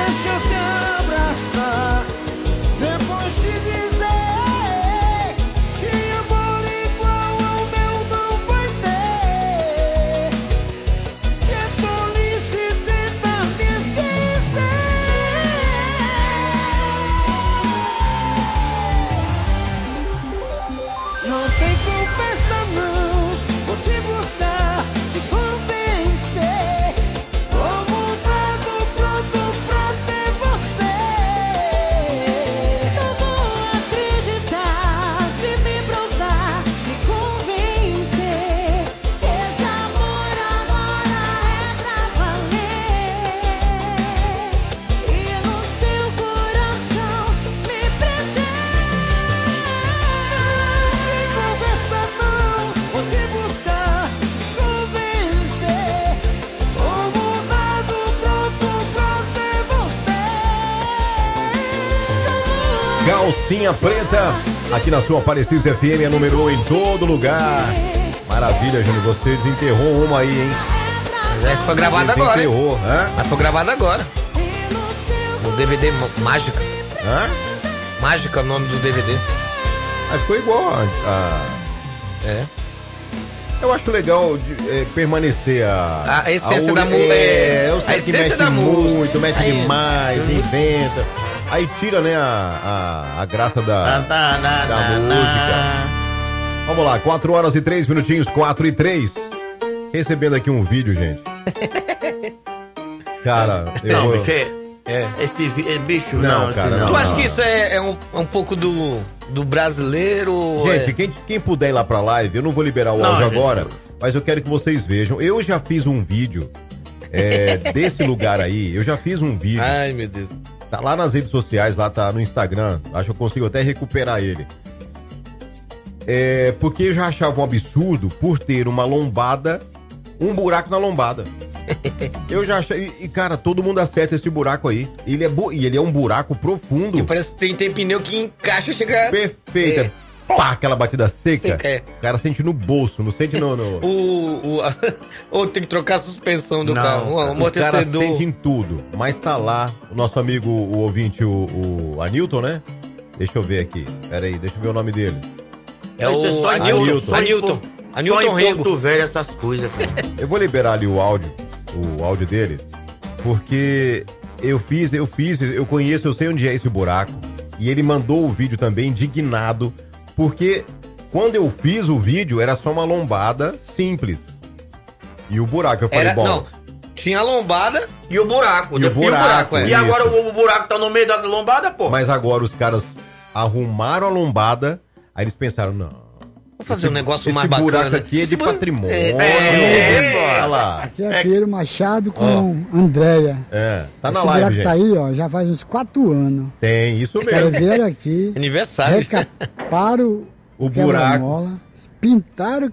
deixa eu te abraçar. Depois te dizer que amor igual ao meu não vai ter. Que é tolice tentar me esquecer. Não tem conversa não, vou te buscar, te convencer. Vou mudar do pronto pra ter você. Só vou acreditar se me provar, me convencer que esse amor agora é pra valer. E no seu coração me prender. Sem conversa não, vou te buscar, te convencer. Vou mudar do pronto pra ter você. Calcinha Preta, aqui na sua Aparecida F M, é número um em todo lugar. Maravilha, Júnior, você desenterrou uma aí, hein? Mas essa foi gravada agora. hein? Desenterrou, hã? Mas foi gravada agora. O D V D Má- Mágica. Hã? Mágica é o nome do D V D. Aí ficou igual a... a- É. Eu acho legal de, é, permanecer a... A essência ori- da música. É, É, os a caras que essência mexem da música. muito, mexem Aí- demais, Uhum. inventa. Aí tira, né, a, a, a graça da, da música. Vamos lá, quatro horas e três minutinhos, quatro e três. Recebendo aqui um vídeo, gente. Cara, eu Não, vou... bicho, é, É. esse vi- é, bicho, Não, não, cara, esse Tu não. acha que isso é, é um, é um pouco do, do brasileiro? Gente, é... quem, quem puder ir lá pra live, eu não vou liberar o Não, áudio gente. agora, mas eu quero que vocês vejam. Eu já fiz um vídeo é, desse lugar aí, eu já fiz um vídeo. Ai, meu Deus. Tá lá nas redes sociais, lá tá no Instagram. Acho que eu consigo até recuperar ele. É, porque eu já achava um absurdo por ter uma lombada, um buraco na lombada. Eu já achei. E, cara, todo mundo acerta esse buraco aí. Ele é, bu- e ele é um buraco profundo. E parece que tem, tem pneu que encaixa e chega. Perfeita. É. Pá, aquela batida seca. Seca, é. O cara sente no bolso, não sente no. no... O. o a- Ou tem que trocar a suspensão do Não, carro. O o cara amortecedor. sente em tudo. Mas tá lá o nosso amigo, o ouvinte, o, o Anilton, né? Deixa eu ver aqui. Pera aí, deixa eu ver o nome dele. É o Anilton. Anilton. Anilton Só em Rego. Porto Velho essas coisas, cara. Eu vou liberar ali o áudio, o áudio dele, porque eu fiz, eu fiz, eu conheço, eu sei onde é esse buraco. E ele mandou o vídeo também indignado, porque quando eu fiz o vídeo era só uma lombada simples. E o buraco, eu falei, Era, bom... não, tinha a lombada e o buraco. E o buraco, é. E agora isso. o, o buraco tá no meio da lombada, pô. Mas agora os caras arrumaram a lombada, aí eles pensaram, não... Vou fazer um negócio esse mais buraco bacana. aqui é de Esse buraco- patrimônio. É, é, é, pô. Olha lá. Aqui é Pedro Machado com Andréia. É, tá na Esse live, buraco gente. tá aí, ó, já faz uns quatro anos. Tem, isso mesmo. Escreveram aqui. Aniversário. Recaparam O quebra-mola, buraco. pintaram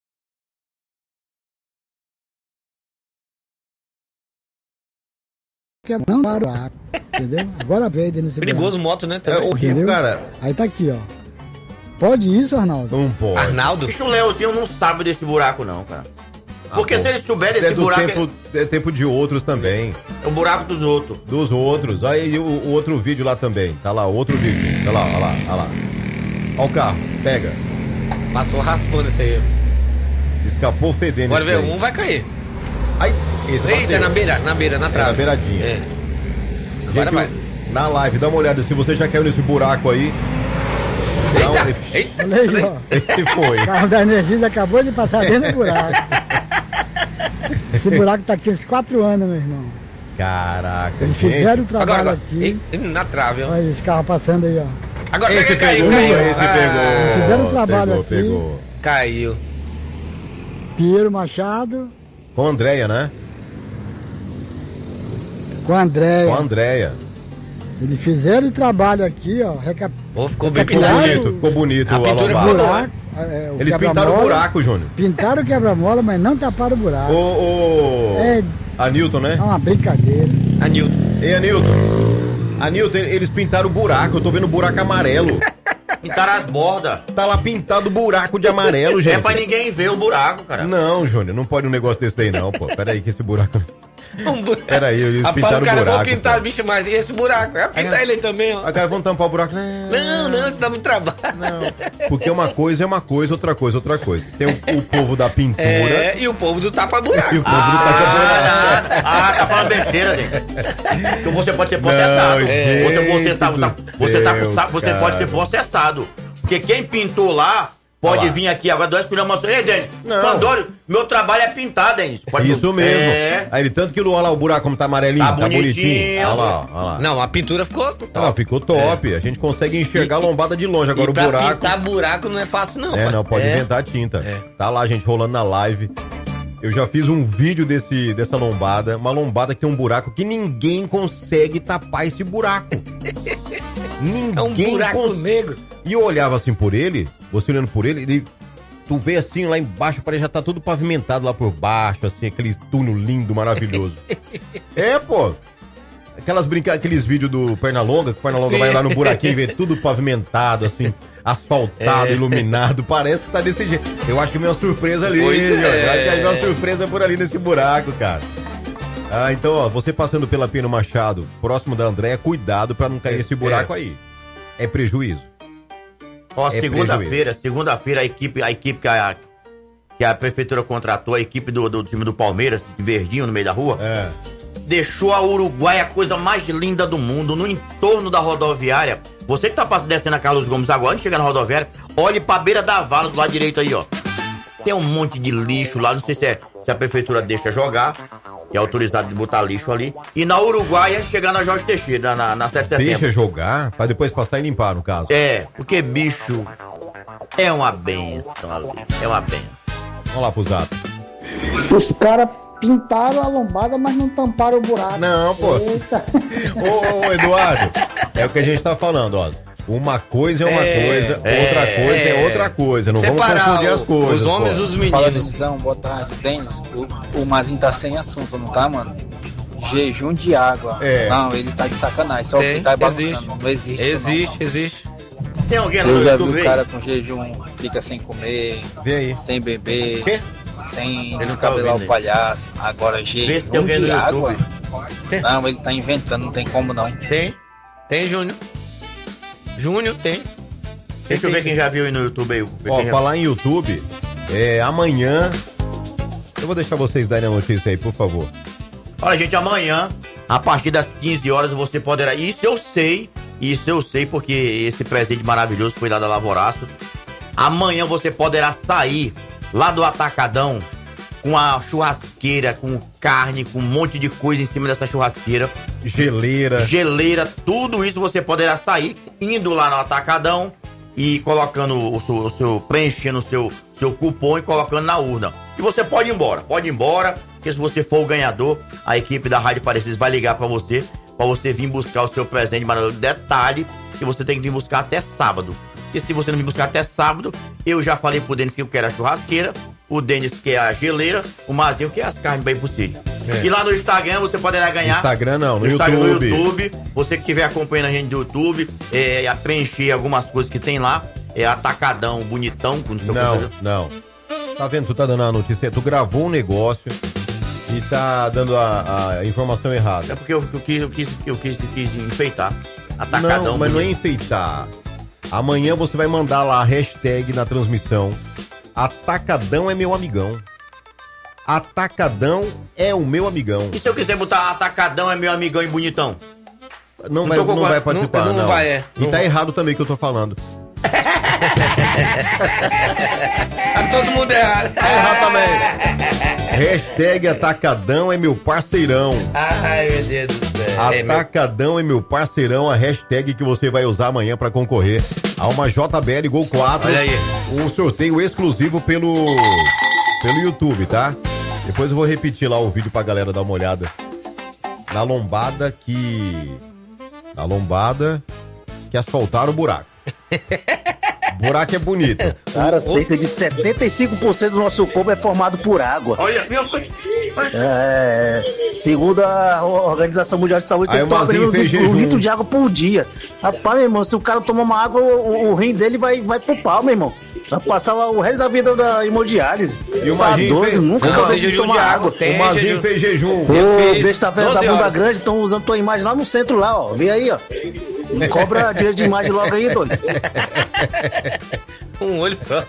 que não para o buraco, entendeu? Agora veio dentro desse Perigoso buraco. moto, né? É também. horrível, Entendeu? cara. Aí tá aqui, ó. Pode isso, Arnaldo? Não pode. Arnaldo? Bicho, o Leozinho não sabe desse buraco, não, cara. Porque Ah, se bom. ele souber desse é do buraco, tempo, é tempo de outros também. é o buraco dos outros. Dos outros. Aí o, o outro vídeo lá também. Tá lá, outro vídeo. Olha lá, olha lá, olha lá. Olha o carro, pega. Passou raspando esse aí. Escapou fedendo. Agora esse vê, daí. um vai cair. Ai, esse Eita, bateu. na beira, na beira, na É, trave. na beiradinha. É. Agora Gente, vai. na live, dá uma olhada. Se você já caiu nesse buraco aí. Não, Eita, Olha aí, ó. esse foi. O carro da Energisa acabou de passar dentro do buraco. Esse buraco tá aqui uns quatro anos, meu irmão. Caraca, Eles gente. fizeram o trabalho Agora, agora. aqui. Ei, Na trave, ó. Olha aí, os carros passando aí, ó. Agora Esse caiu, pegou, caiu. esse Ah, pegou. Fizeram o trabalho pegou, aqui. Pegou. Caiu. Piero Machado Com a Andréia, né? com a Andréia. Com a Andréia. Eles fizeram o trabalho aqui, ó. Recap... Pô, ficou bem Ficou pintado. bonito, ficou bonito A a pintura lombada. ficou boa. buraco, é, o Eles pintaram o quebra-mola. buraco, Júnior. Pintaram o quebra-mola, mas não taparam o buraco. Ô, ô. É, Anilton, né? é uma brincadeira. Anilton. Ei, Anilton. Anilton, eles pintaram o buraco. Eu tô vendo o buraco amarelo. Pintaram as bordas. Tá lá pintado o buraco de amarelo, gente. É pra ninguém ver o buraco, cara. Não, Júnior, não pode um negócio desse daí não, pô. Pera aí que esse buraco... Um buraco. Peraí, eles Rapaz, pintaram o cara o buraco. vai pintar, bicho, mas e esse buraco? É pintar ele aí também, ó. Aí, cara, vamos tampar o buraco. Não, Não, não, isso dá muito trabalho. porque uma coisa é uma coisa, outra coisa é outra coisa. Tem o, o povo da pintura. É, e o povo do tapa-buraco. E o povo do tapa-buraco. Ah, tá falando besteira, gente. Então você pode ser processado. Não, É. Você, você, gente tá, do tá- você, tá, céu, sabe, você cara. pode ser processado. Porque quem pintou lá pode Olha lá. vir aqui agora, dois esculhambações. Ei, Denis, Não. Pandoro, meu trabalho é pintar, Denis. Pode- Isso mesmo. É. Aí ele, tanto que olha lá o buraco como tá amarelinho, Tá tá, bonitinho. bonitinho. Olha lá, olha lá. Não, a pintura ficou Não, não, ficou top. A gente consegue enxergar a lombada de longe. Agora e o pra buraco. pintar buraco não é fácil, não. É, pai. não, pode É. inventar tinta. Tá lá, gente, rolando na live. Eu já fiz um vídeo desse, dessa lombada. Uma lombada que tem um buraco que ninguém consegue tapar esse buraco. Ninguém É um buraco cons- negro. E eu olhava assim por ele, você olhando por ele, ele. Tu vê assim lá embaixo, parece que já tá tudo pavimentado lá por baixo, assim, aquele túnel lindo, maravilhoso. É, pô. Aquelas brinca... Aqueles vídeos do Pernalonga, que o Pernalonga Sim. vai lá no buraquinho e vê tudo pavimentado, assim, asfaltado, É. iluminado. Parece que tá desse jeito. Eu acho que vem uma surpresa ali, Pois Jorge. é. Eu acho que vem uma surpresa por ali nesse buraco, cara. Ah, então, ó, você passando pela Pino Machado, próximo da Andréia, cuidado pra não cair esse buraco aí. É prejuízo. Ó, É segunda-feira, segunda-feira a equipe, a equipe que a, que a prefeitura contratou, a equipe do, do time do Palmeiras, de verdinho no meio da rua, É. deixou a Uruguai a coisa mais linda do mundo, no entorno da rodoviária. Você que tá passando, descendo a Carlos Gomes agora, antes de chegar na rodoviária, olhe pra beira da vala do lado direito aí, ó. Tem um monte de lixo lá, não sei se, é, se a prefeitura deixa jogar, que é autorizado de botar lixo ali. E na Uruguaia, chegar na Jorge Teixeira, na, na sete de setembro. Deixa jogar, pra depois passar e limpar, no caso. É, porque bicho é uma benção ali, é uma benção. Vamos lá pro zap. Os caras pintaram a lombada, mas não tamparam o buraco. Não, pô. Eita. Ô, ô, Eduardo, é o que a gente tá falando, ó. Uma coisa é uma É, coisa, é, outra coisa é, é. outra coisa. Não vamos Separar confundir o- as coisas. os homens pô. dos meninos. Fala, Denizão, boa tarde. Denis, o, o Mazinho tá sem assunto, não tá, mano? Jejum de água. É. Não, ele tá de sacanagem, só Tem, que tá bagunçando. existe. Não existe isso, não. Existe, existe. Tem alguém lá Eu no já vi YouTube o aí? cara com jejum, fica sem comer, Vê aí. sem beber, Quê? sem não tá descabelar ouvindo o aí. palhaço. Agora, Vê se tem jejum alguém de no água? YouTube. Não, ele tá inventando, não tem como não. Tem. Tem, Júnior. Júnior, tem. Deixa eu ver quem já viu aí no YouTube aí. ver Ó, quem já- falar em YouTube, é, amanhã. Eu vou deixar vocês darem a notícia aí, por favor. Olha, gente, amanhã, a partir das quinze horas, você poderá. Isso eu sei, isso eu sei, porque esse presente maravilhoso foi lá da Lavoraço. Amanhã você poderá sair lá do Atacadão com a churrasqueira, com carne, com um monte de coisa em cima dessa churrasqueira. Geleira. Geleira, tudo isso você poderá sair indo lá no Atacadão e colocando o seu, o seu preenchendo o seu, seu cupom e colocando na urna. E você pode ir embora, pode ir embora, porque se você for o ganhador, a equipe da Rádio Parecidos vai ligar pra você, pra você vir buscar o seu presente maravilhoso. Detalhe que você tem que vir buscar até sábado. Porque se você não vir buscar até sábado, eu já falei pro Denis que eu quero a churrasqueira, o Denis quer a geleira, o Mazinho quer as carnes bem possível. É. E lá no Instagram você poderá ganhar. Instagram não, no Instagram, YouTube. no YouTube. Você que estiver acompanhando a gente do YouTube, é, a preencher algumas coisas que tem lá. É atacadão, bonitão. Com seu Não, coisa. não. Tá vendo? Tu tá dando a notícia. Tu gravou um negócio e tá dando a, a informação errada. É porque eu, eu quis, eu quis, eu quis, quis enfeitar. Atacadão. Não, mas não é bonito. enfeitar. Amanhã você vai mandar lá a hashtag na transmissão. Atacadão é meu amigão. Atacadão é o meu amigão. E se eu quiser botar atacadão é meu amigão e bonitão? Não, Não vai, tô não concordando. vai participar, Não- não. não vai, é. E Não tá vai. errado também que eu tô falando. Tá todo mundo errado. Tá errado também. Hashtag Atacadão é meu parceirão. Ai, meu Deus do céu. É, meu- Atacadão é meu parceirão, a hashtag que você vai usar amanhã pra concorrer a uma J B L Gol quatro. Olha aí. Um sorteio exclusivo pelo, pelo YouTube, tá? Depois eu vou repetir lá o vídeo pra galera dar uma olhada. Na lombada que... Na lombada que asfaltaram o buraco. O buraco é bonito. Cara, cerca de setenta e cinco por cento do nosso corpo é formado por água. Olha, meu... É, segundo a Organização Mundial de Saúde, Aí tem o que tomar Mazinho pelo menos fez um, um jejum. litro de água por dia. Rapaz, meu irmão, se o cara tomar uma água, o, o rim dele vai, vai pro pau, meu irmão. Vai passar o resto da vida da hemodiálise. E o tá Mazinho doido, fez- nunca Não, deixa de jejum tomar de água. água, tem O Mazinho jejum. fez jejum. Ô, fiz deixa da velha da doze bunda horas. grande, estão usando tua imagem lá no centro lá, ó. Vê aí, ó. Cobra direito de imagem logo aí, doido. Um olho só.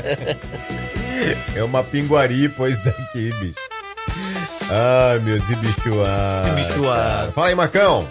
É uma pinguari, pois daqui, bicho. Ai, meu Deus, bichuado. Bichuado. Fala aí, Marcão.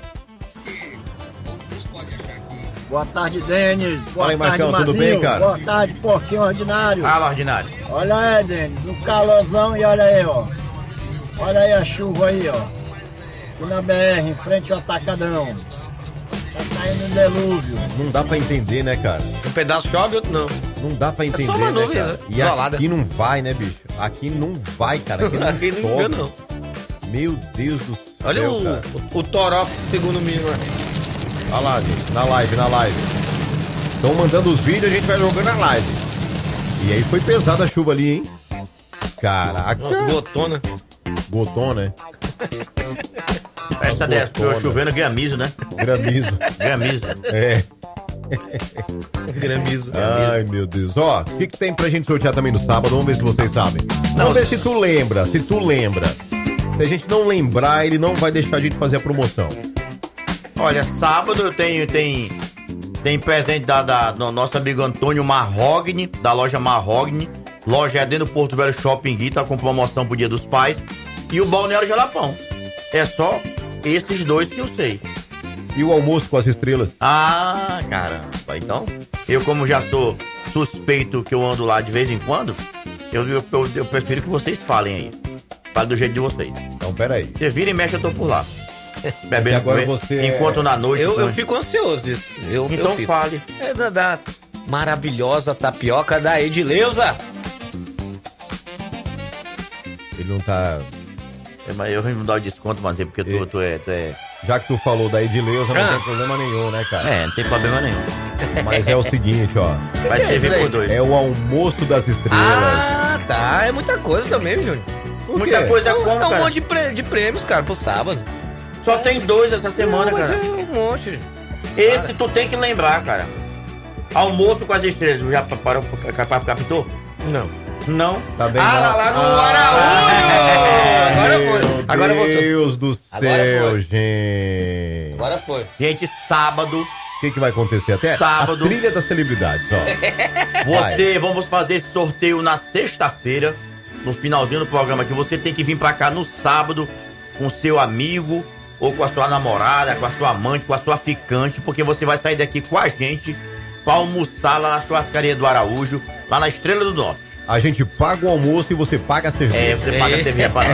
Boa tarde, Denis. Boa Fala aí, tarde, Marcão, tudo Mazinho. bem, cara? Boa tarde, porquinho ordinário. Fala, ordinário. Olha aí, Denis, um calorzão e olha aí, ó. Olha aí a chuva aí, ó. Aqui na B R, em frente ao Atacadão. Tá caindo um delúvio. Não dá pra entender, né, cara? Um pedaço chove, outro não. Não dá pra entender, só uma né, nuvem, cara? né? E Isolada. aqui não vai, né, bicho? Aqui não vai, cara. Aqui não, Aqui não chove. deu, não. Meu Deus do Olha céu, o, cara. o, o toró, segundo o mínimo. Olha lá, gente, na live, na live. Estão mandando os vídeos, a gente vai jogando na live. E aí foi pesada a chuva ali, hein? Caraca. Nossa, gotona. Gotona, né? Essa dessa, Gotona. ficou chovendo gramizo, né? Gramizo. Gramizo. É. Gramizo. Ai, meu Deus. Ó, o que, que tem pra gente sortear também no sábado? Vamos ver se vocês sabem. Vamos ver se tu lembra, se tu lembra. Se a gente não lembrar, ele não vai deixar a gente fazer a promoção. Olha, sábado eu tenho, tem, tem presente da, da, do nosso amigo Antônio Marrogni, da loja Marrogni. Loja é dentro do Porto Velho Shopping Gui, tá com promoção pro Dia dos Pais. E o Balneário Jalapão. É só esses dois que eu sei. E o almoço com as estrelas? Ah, caramba. Então, eu como já sou suspeito que eu ando lá de vez em quando, eu, eu, eu, eu prefiro que vocês falem aí. Fale do jeito de vocês. Então, peraí. Você vira e mexe, eu tô por lá. E agora você... Enquanto na noite... Eu, eu quando- fico ansioso disso. Eu, Então eu fico. fale. É da, da maravilhosa tapioca da Edileuza. Ele não tá... É, mas eu vou me dar o desconto, mas é porque tu, tu, é, tu é... Já que tu falou da Edileuza, não Ah. tem problema nenhum, né, cara? É, não tem problema nenhum. Mas é o seguinte, ó. Vai servir por dois. É o almoço das estrelas. Ah, tá. É muita coisa também, Júnior. Muita coisa é um, como, é um cara? monte de, pre- de prêmios, cara, pro sábado. Só tem dois essa semana, Não, mas cara. é um monte. Esse tu tem que lembrar, cara. Almoço com as estrelas. Já parou, cap- captou? Não. Não? Tá bem. Ah, lá, lá no Ah, Agora meu foi. Agora voltou. Deus do Agora céu, foi. gente. Agora foi. Gente, sábado. O que, que vai acontecer até? Sábado. A trilha das celebridades, ó. Você, vamos fazer esse sorteio na sexta-feira, no finalzinho do programa aqui. Você tem que vir pra cá no sábado com seu amigo, ou com a sua namorada, com a sua amante, com a sua ficante, porque você vai sair daqui com a gente pra almoçar lá na churrascaria do Araújo, lá na Estrela do Norte. A gente paga o almoço e você paga a cerveja. É, você paga a cerveja pra nós.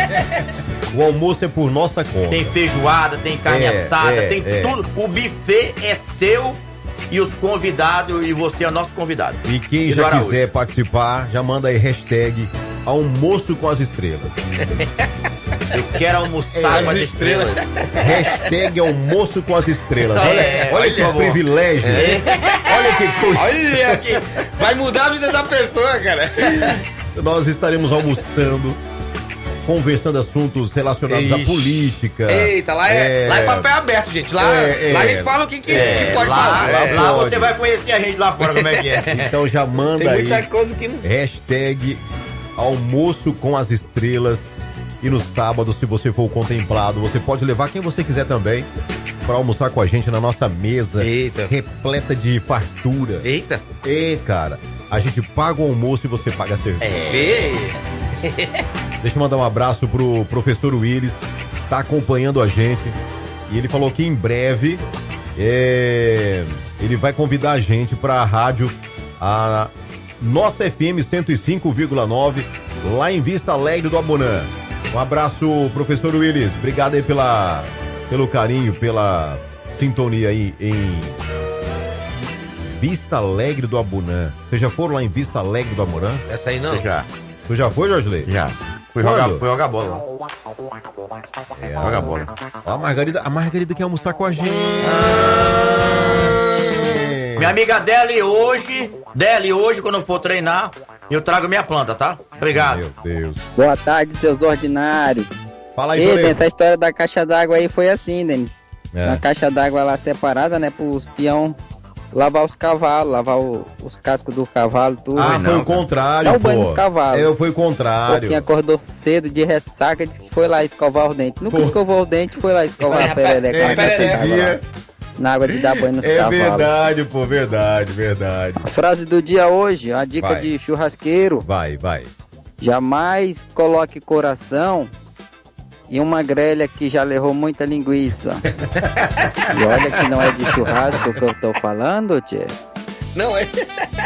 O almoço é por nossa conta. Tem feijoada, tem carne É, assada, é, tem é. tudo. O buffet é seu e os convidados, e você é nosso convidado. E quem do já Araújo. quiser participar, já manda aí hashtag almoço com as estrelas. Eu quero almoçar É, com as as estrelas. Hashtag almoço com as estrelas. Olha, É, olha olha, que por favor. privilégio. É. Olha que coisa. Olha aqui. Vai mudar a vida da pessoa, cara. Nós estaremos almoçando, conversando assuntos relacionados à Ixi. política. Eita, lá é, lá é papel aberto, gente. Lá, É, é. lá a gente fala o que, que, É, que pode lá, falar. lá, É. lá pode. você vai conhecer a gente lá fora, como é que é. Então já manda Tem aí. muita coisa que não. Hashtag almoço com as estrelas. E no sábado, se você for contemplado, você pode levar quem você quiser também para almoçar com a gente na nossa mesa. Eita. Repleta de fartura. Eita. É, cara. A gente paga o almoço e você paga a cerveja. É. Deixa eu mandar um abraço pro professor Willis, tá acompanhando a gente. E ele falou que em breve é, ele vai convidar a gente pra rádio, a nossa F M cento e cinco vírgula nove, lá em Vista Alegre do Abunã. Um abraço, professor Willis. Obrigado aí pela, pelo carinho, pela sintonia aí em Vista Alegre do Abunã. Vocês já foram lá em Vista Alegre do Abunã? Essa aí não? Já. Tu já foi, Jorge Leite? Já. Fui Quando? jogar, fui jogar bola. É, Joga bola. Ó, a Margarida, a Margarida quer almoçar com a gente. Minha amiga Deli hoje, Deli hoje, quando eu for treinar, eu trago minha planta, tá? Obrigado. Meu Deus. Boa tarde, seus ordinários. Fala aí, Ei, Toledo. Denis, essa história da caixa d'água aí foi assim, Denis. É. Uma caixa d'água lá separada, né, pros peão lavar os cavalos, lavar o- os cascos do cavalo, tudo. Ah, foi o contrário, Dá o banho pô. nos cavalos. Eu fui o Um pouquinho contrário. acordou cedo de ressaca, disse que foi lá escovar os dentes. Nunca escovou os dentes, foi lá escovar a perereca. É, na nesse água dia- lá. Na água de dar banho nos É cavalos. verdade, pô, verdade, verdade. A frase do dia hoje, a dica Vai. de churrasqueiro. Vai, vai. Jamais coloque coração em uma grelha que já levou muita linguiça. E olha que não é de churrasco que eu tô falando, tchê. Não é.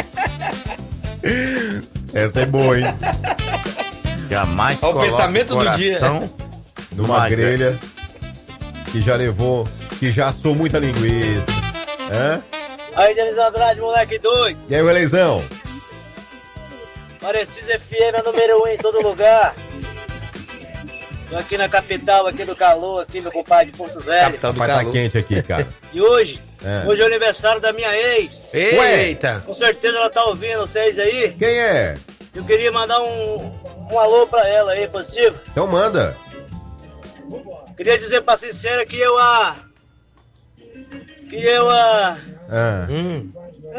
Essa é boa, hein? Jamais Olha o coloque pensamento do dia. coração Numa numa grelha que já levou, que já assou muita linguiça. Hã? Aí, Denis Andrade, moleque doido. E aí, o Eleizão? Parecis F M é número um em todo lugar. Tô aqui na capital, aqui do calor, aqui, meu compadre de Porto Velho. Mas tá quente aqui, cara. E hoje, É. hoje é o aniversário da minha ex. Eita. Com certeza ela tá ouvindo vocês aí. Quem é? Eu queria mandar um, um alô pra ela aí, positivo. Então manda. Queria dizer pra sincera que eu a... Que eu a... Ah. Hum.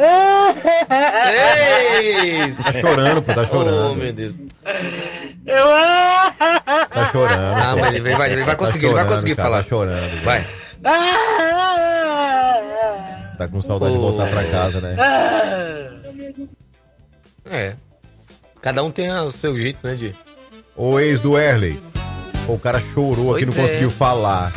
Ei! Tá chorando, pô, tá chorando. Oh, meu Deus. Eu a... Tá chorando. Não, pô. mas ele vai, ele vai Tá conseguir, ele vai chorando, conseguir cara, falar. Tá chorando. Vai. Tá com saudade de voltar pra casa, né? É. Cada um tem o seu jeito, né, de... O ex do Erley. Pô, o cara chorou aqui, Pois não é. conseguiu falar.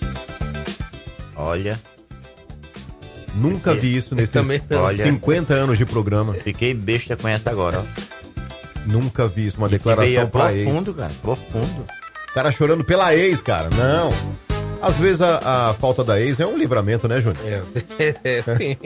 Olha. Nunca vi isso nesses também não. olha, cinquenta anos de programa. Fiquei besta com essa agora, ó. Nunca vi isso, uma Esse veio declaração é pra ex. profundo, cara, profundo. O cara chorando pela ex, cara. Não. Às vezes a, a falta da ex é um livramento, né, Júnior? É, sim.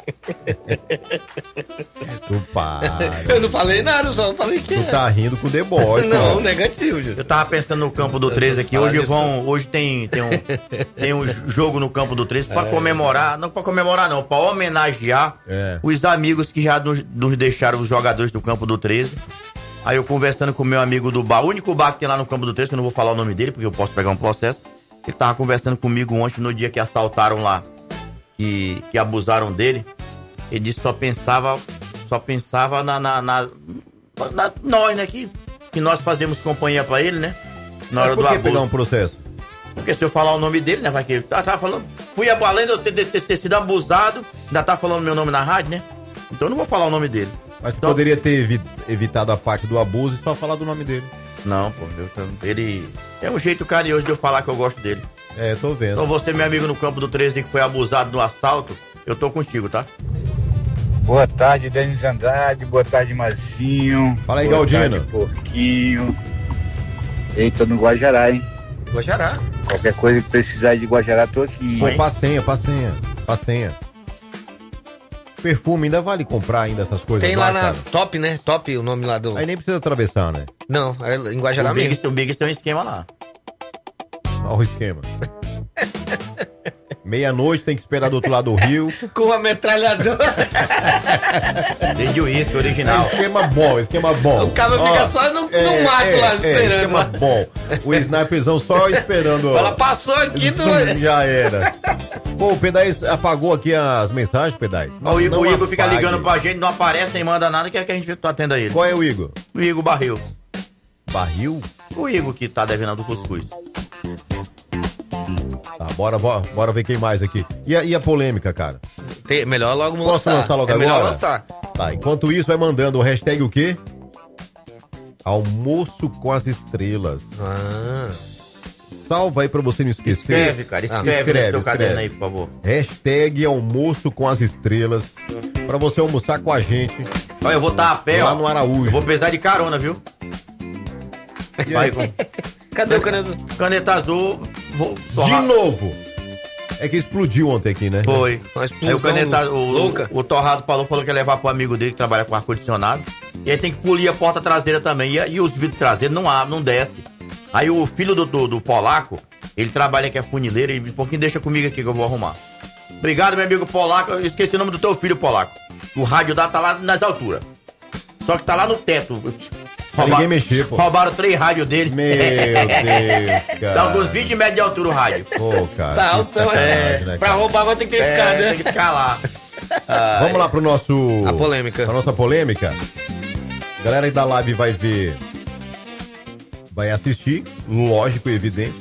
Tu para. Eu não falei nada, eu só falei que Tu tá rindo com o deboche. Não, ó. negativo, Júlio. Eu tava pensando no campo do treze aqui. Hoje vão, hoje tem, tem, um, tem um jogo no campo do treze pra É. comemorar, não pra comemorar não, pra homenagear É. os amigos que já nos, nos deixaram, os jogadores do campo do treze. Aí eu conversando com o meu amigo do bar, o único bar que tem lá no campo do treze, que eu não vou falar o nome dele, porque eu posso pegar um processo. Ele tava conversando comigo ontem, no dia que assaltaram lá, que, que abusaram dele. Ele disse que só pensava, só pensava na, na, na- na- nós, né, que, que nós fazemos companhia pra ele, né? Na hora Mas por do que abuso. pegar um processo? Porque se eu falar o nome dele, né, vai que ele tá, tá falando, fui além de eu ter, ter, ter sido abusado, ainda tá falando meu nome na rádio, né? Então eu não vou falar o nome dele. Mas tu Então- poderia ter evi- evitado a parte do abuso e só falar do nome dele. Não, pô, eu- ele é um jeito carinhoso de eu falar que eu gosto dele. É, tô vendo. Então você, meu amigo no campo do treze que foi abusado no assalto, eu tô contigo, tá? Boa tarde, Denis Andrade. Boa tarde, Marcinho. Fala aí, Boa Galdino. tarde, Porquinho. Ei, tô no Guajará, hein? Guajará. Qualquer coisa que precisar de Guajará, tô aqui, Pô, hein? passenha, passenha, passenha. Perfume, ainda vale comprar ainda essas coisas Tem lá na cara? Top, né? Top, o nome lá do... Aí nem precisa atravessar, né? Não, é em Guajará o mesmo. Biggs, o Biggs tem um esquema lá. Olha o esquema. Meia-noite tem que esperar do outro lado do rio. Com a metralhadora. Desde o uísque original. É esquema bom, esquema bom. O cara fica só no- no mato lá, esperando. É, esquema bom. O sniperzão só esperando. Ela passou aqui do... Já era. Pô, o Pedais apagou aqui as mensagens, Pedais. Ó, o Igor, Não o Igor fica apague. ligando pra gente, não aparece, nem manda nada, que é que a gente atenda ele. Qual é o Igor? O Igor Barril. Barril? O Igor que tá devendo do cuscuz. Tá, bora, bora, bora ver quem mais aqui. E a, e a polêmica, cara? Tem, melhor logo lançar. Posso lançar logo é agora? melhor lançar. Tá, enquanto isso, vai mandando o hashtag o quê? Almoço com as estrelas. Ah. Salva aí pra você não esquecer. Escreve, cara, escreve nesse teu caderno aí, por favor. Hashtag almoço com as estrelas. Pra você almoçar com a gente. Olha, eu vou estar a pé, lá ó. no Araújo. Eu vou precisar de carona, viu? Vai, com... Cadê o caneta? Caneta azul, vou De torrar. novo. É que explodiu ontem aqui, né? Foi. Uma Aí o explosão caneta, o, louca. o, o torrado falou, falou que ia levar pro amigo dele que trabalha com ar-condicionado. E aí tem que polir a porta traseira também. E, e os vidros traseiros não abrem, não desce. Aí o filho do, do, do polaco, ele trabalha que é funileiro, e um pouquinho deixa comigo aqui que eu vou arrumar. Obrigado, meu amigo polaco. Eu esqueci o nome do teu filho, polaco. O rádio da tá lá nas alturas. Só que tá lá no teto. Ninguém mexer, pô. Roubaram três rádios dele. Meu Deus, cara. Tá uns vinte metros de altura o rádio. Pô, cara. Tá que altão, sacanagem, é. né, Pra cara? roubar agora tem que ter É, escada. tem que escalar. Ai. Vamos lá pro nosso... A polêmica. A nossa polêmica. Galera da live vai ver... Vai assistir, lógico e evidente.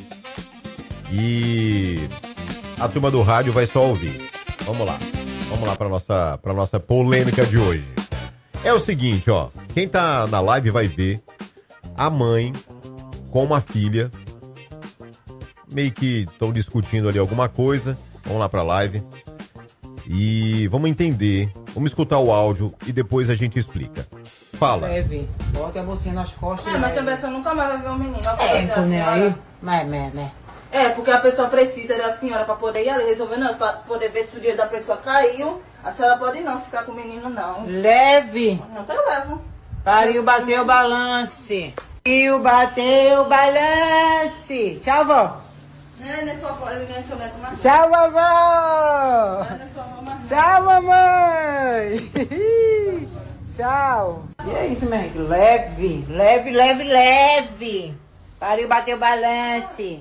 E a turma do rádio vai só ouvir. Vamos lá. Vamos lá pra nossa, pra nossa polêmica de hoje. É o seguinte, ó. Quem tá na live vai ver a mãe com uma filha. Meio que estão discutindo ali alguma coisa. Vamos lá pra live. E vamos entender. Vamos escutar o áudio e depois a gente explica. Fala. Leve, bota a bolsinha nas costas. É, mas também você nunca mais vai ver um menino. É, então, né, aí? Mas, mas, mas. É, porque a pessoa precisa da senhora pra poder ir ali resolver, não, pra poder ver se o dinheiro da pessoa caiu. A senhora pode não ficar com o menino, não. Leve. Não, eu levo. Pariu, bateu o balance. Pariu, bateu o balance. Tchau, vó. Ele não é sua avó, ele não é seu neto mais. Tchau, vovó. Ele não é sua avó mais. Tchau, mamãe. Tchau. E é isso, minha gente. Leve, leve, leve, leve. Pariu, bateu o balance.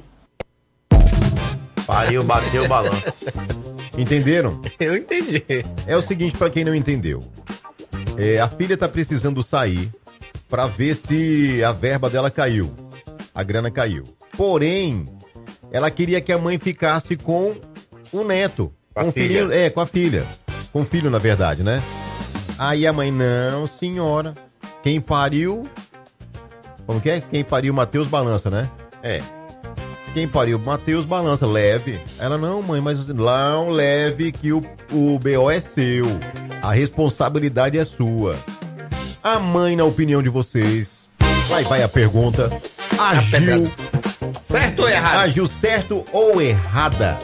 Pariu, bateu o balanço. Entenderam? Eu entendi. É o seguinte, pra quem não entendeu. É, a filha tá precisando sair pra ver se a verba dela caiu. A grana caiu. Porém, ela queria que a mãe ficasse com o neto. Com a o filha. filho, é, com a filha. Com o filho, na verdade, né? Aí a mãe, não, senhora. Quem pariu... Como que é? Quem pariu, Mateus balança, né? É. Quem pariu, Mateus balança, leve. Ela, não, mãe, mas não leve que o, o B O é seu. A responsabilidade é sua. A mãe, na opinião de vocês, vai, vai a pergunta, agiu... Certo ou errado? Agiu certo ou errada?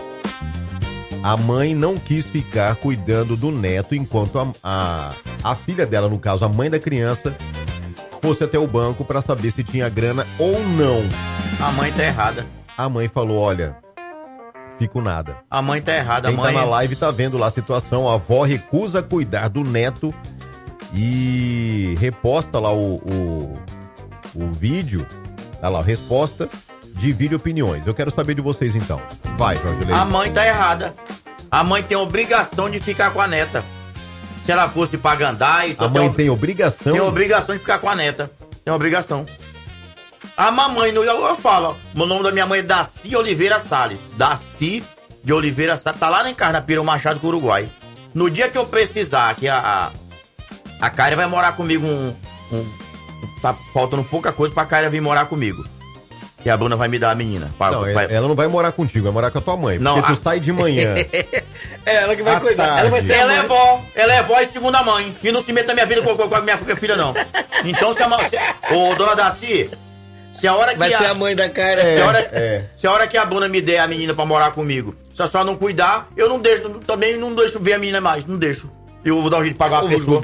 A mãe não quis ficar cuidando do neto enquanto a, a, a filha dela, no caso, a mãe da criança, fosse até o banco para saber se tinha grana ou não. A mãe tá errada. A mãe falou, olha, fico nada. A mãe tá errada, Quem a mãe... tá na live tá vendo lá a situação, a avó recusa cuidar do neto e reposta lá o, o, o vídeo, tá lá, resposta, divide opiniões. Eu quero saber de vocês então. Vai, Jorge Leite. A mãe tá errada. A mãe tem obrigação de ficar com a neta. Se ela fosse pra Gandai... A mãe tem, tem obrigação? Tem obrigação de ficar com a neta. Tem obrigação. A mamãe, eu, eu falo, ó, o nome da minha mãe é Daci Oliveira Salles. Daci de Oliveira Salles. Tá lá na Encarnapira, Machado, com o Uruguai. No dia que eu precisar, que a... A, a Kaira vai morar comigo um, um... Tá faltando pouca coisa pra Kaira vir morar comigo. Que a Bruna vai me dar a menina. Pra, não, vai... ela não vai morar contigo, vai morar com a tua mãe. Não, porque a... tu sai de manhã. É ela que vai à cuidar. tarde. Ela vai ser Ela é vó, ela é vó e segunda mãe. E não se meta na minha vida com, com a minha filha, não. Então, se a mãe... Se... Ô, dona Daci, se a hora que vai a... ser a mãe da cara. Se a, hora... é. se a hora que a Bruna me der a menina pra morar comigo, se a só não cuidar, eu não deixo, também não deixo ver a menina mais, não deixo. Eu vou dar um jeito de pagar uma pessoa.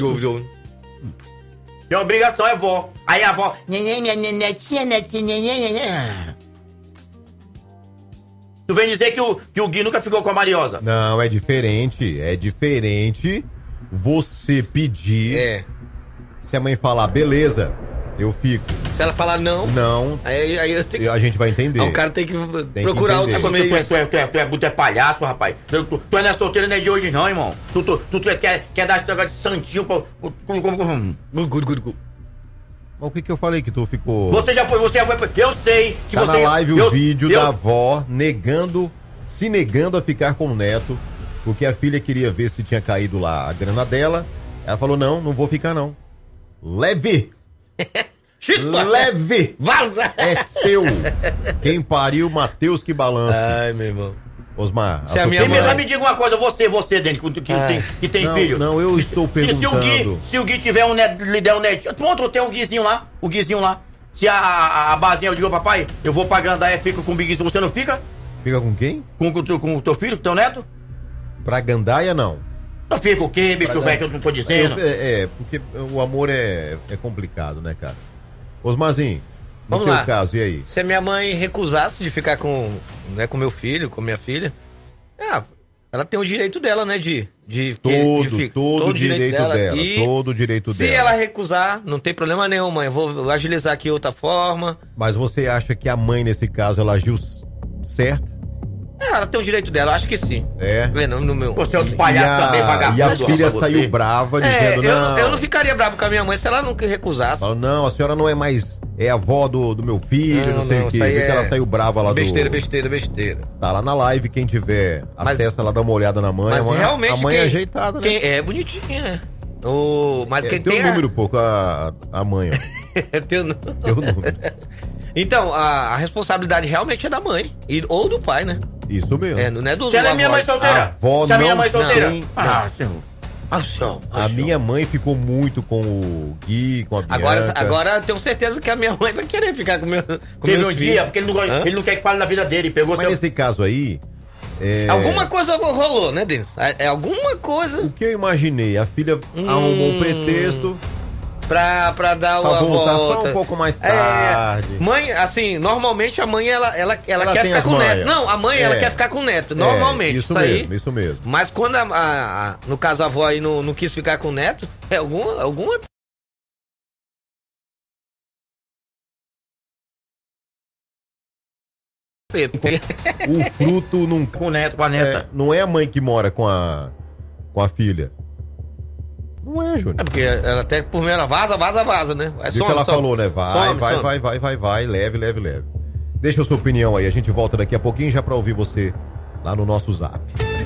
Tem obrigação, é vó. Aí a vó... Minha netinha, netinha, Tu vem dizer que o, que o Gui nunca ficou com a Mariosa? Não, é diferente. É diferente você pedir. É. Se a mãe falar, beleza, eu fico. Se ela falar não. Não. Aí, aí eu tenho que... A gente vai entender. O cara tem que tem procurar que outros meios. Tu é, tu, é, tu, é, tu, é, tu é palhaço, rapaz. Tu, tu, tu não é solteiro, não é de hoje, não, irmão. Tu, tu, tu, tu quer, quer dar esse negócio de santinho pra. Mas o que que eu falei que tu ficou... Você já foi, você já foi... Eu sei que tá você... na live eu, o vídeo eu, da avó negando, se negando a ficar com o neto, porque a filha queria ver se tinha caído lá a grana dela. Ela falou, não, não vou ficar não. Leve! Leve! Vaza! É seu! Quem pariu, Mateus que balança. Ai, meu irmão. Osmar, se a minha mãe... mãe... me diga uma coisa, você, você, Dani, que, que, ah. tem, que tem não, filho. Não, eu estou perguntando. Se, se, o Gui, se o Gui tiver um neto, lhe der um neto, pronto, tem um Guizinho lá, o Guizinho lá. Se a, a, a Bazinha, eu digo, papai, eu vou pra Gandaia, fica com o Biguinho, você não fica? Fica com quem? Com, com, com, com o teu filho, com o teu neto? Pra Gandaia, não. Não fica o quê, bicho velho, que eu não tô dizendo? Eu, é, é, porque o amor é, é complicado, né, cara? Osmarzinho, no Vamos teu lá. caso, e aí? Se a minha mãe recusasse de ficar com, né, com meu filho, com minha filha, é, ela tem o direito dela, né, de... de todo, de, de, todo, todo direito, direito dela, dela e todo o direito se dela. Se ela recusar, não tem problema nenhum, mãe, eu vou agilizar aqui outra forma. Mas você acha que a mãe, nesse caso, ela agiu certo? É, ela tem o direito dela, acho que sim. É. No, no meu... Você é outro palhaço também, vagabundo. E a filha saiu brava, É, dizendo, eu, não... eu não ficaria bravo com a minha mãe se ela não recusasse. Falou, não, a senhora não é mais... É avó do, do meu filho, não, não sei não, o quê. Vê é... que ela saiu brava lá besteira, do... Besteira, besteira, besteira. Tá lá na live, quem tiver mas, acessa lá, dá uma olhada na mãe. Mas a mãe, realmente a mãe quem, é ajeitada, né? Quem é bonitinha. O, mas é, quem tem tem um a... número pouco, a, a mãe, ó. tem um... tem um número. Então, a, a responsabilidade realmente é da mãe. E, ou do pai, né? Isso mesmo. É, não é dos Se ela é minha mãe solteira. Avó Se a minha não mãe solteira. tem... Ah, senhor. Ah, senhor. A minha mãe ficou muito com o Gui, com a Bianca. Agora, agora eu tenho certeza que a minha mãe vai querer ficar com, meu, com Teve meus um filhos. dia, porque ele não, gosta, ele não quer que fale na vida dele. Pegou Mas seu... nesse caso aí... É... Alguma coisa rolou, né, Denis? É, é alguma coisa... O que eu imaginei? A filha hum... arrumou um pretexto... Pra, pra dar pra a volta. Só um pouco mais tarde. É, mãe, assim, normalmente a mãe, ela, ela, ela, ela quer ficar com o neto. Não, a mãe, é. ela quer ficar com o neto, normalmente. É, isso, isso mesmo, aí, isso mesmo. Mas quando, a, a, a, no caso, a avó aí não, não quis ficar com o neto, é alguma... alguma... O fruto não... Com o neto, com a neta. É, não é a mãe que mora com a, com a filha. Não é, Júnior. É porque ela até por mim ela vaza, vaza, vaza, né? Vai, some, que ela some. falou, né? Vai, some, vai, some. vai, vai, vai, vai, leve, leve, leve. Deixa a sua opinião aí, a gente volta daqui a pouquinho já pra ouvir você lá no nosso zap.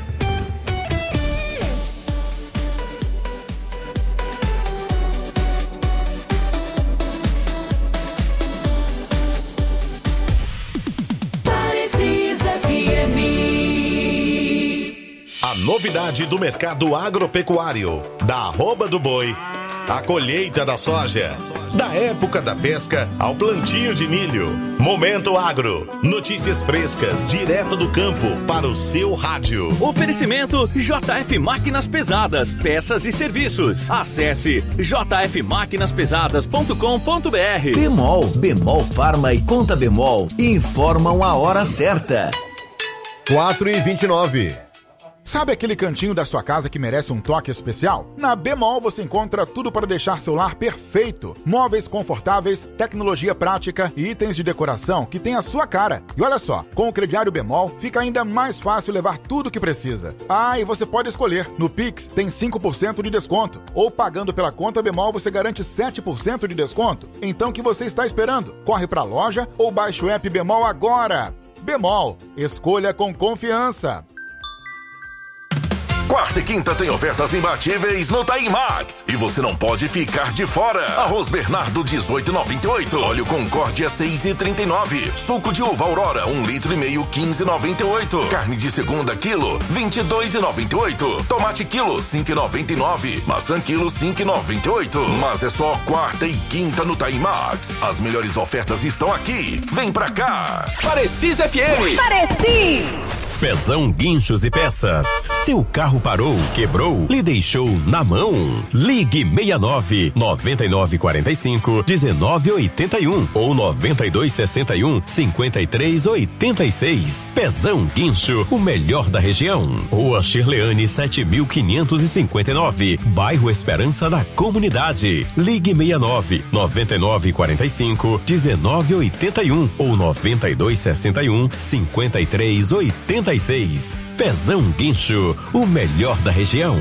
A novidade do mercado agropecuário, da arroba do boi, a colheita da soja, da época da pesca ao plantio de milho. Momento Agro, notícias frescas, direto do campo, para o seu rádio. Oferecimento J F Máquinas Pesadas, peças e serviços. Acesse j f máquinas pesadas ponto com ponto b r. Bemol, Bemol Farma e Conta Bemol informam a hora certa. quatro e vinte e nove. Sabe aquele cantinho da sua casa que merece um toque especial? Na Bemol você encontra tudo para deixar seu lar perfeito. Móveis confortáveis, tecnologia prática e itens de decoração que tem a sua cara. E olha só, com o crediário Bemol fica ainda mais fácil levar tudo o que precisa. Ah, e você pode escolher. No Pix tem cinco por cento de desconto. Ou pagando pela conta Bemol você garante sete por cento de desconto. Então o que você está esperando? Corre para a loja ou baixe o app Bemol agora. Bemol, escolha com confiança. Quarta e quinta tem ofertas imbatíveis no Taimax. E você não pode ficar de fora. Arroz Bernardo dezoito e noventa e oito. Óleo Concórdia seis e trinta e nove. Suco de uva Aurora um litro e meio quinze e noventa e oito. Carne de segunda quilo vinte e dois e noventa e oito. Tomate quilo cinco e noventa e nove. Maçã quilo cinco e noventa e oito. Mas é só quarta e quinta no Taimax. As melhores ofertas estão aqui. Vem pra cá. Parecis F M. Parecis. Pezão Guinchos e Peças. Seu carro parou, quebrou, lhe deixou na mão? Ligue seis nove nove nove quatro cinco um nove oito um ou nove dois seis um cinco três oito seis. Pezão Guincho, o melhor da região. Rua Shirleane sete mil quinhentos e cinquenta e nove, bairro Esperança da Comunidade. Ligue seis nove nove nove quatro cinco um nove oito um ou nove dois seis um cinco três oito seis. Pezão Guincho, o melhor da região.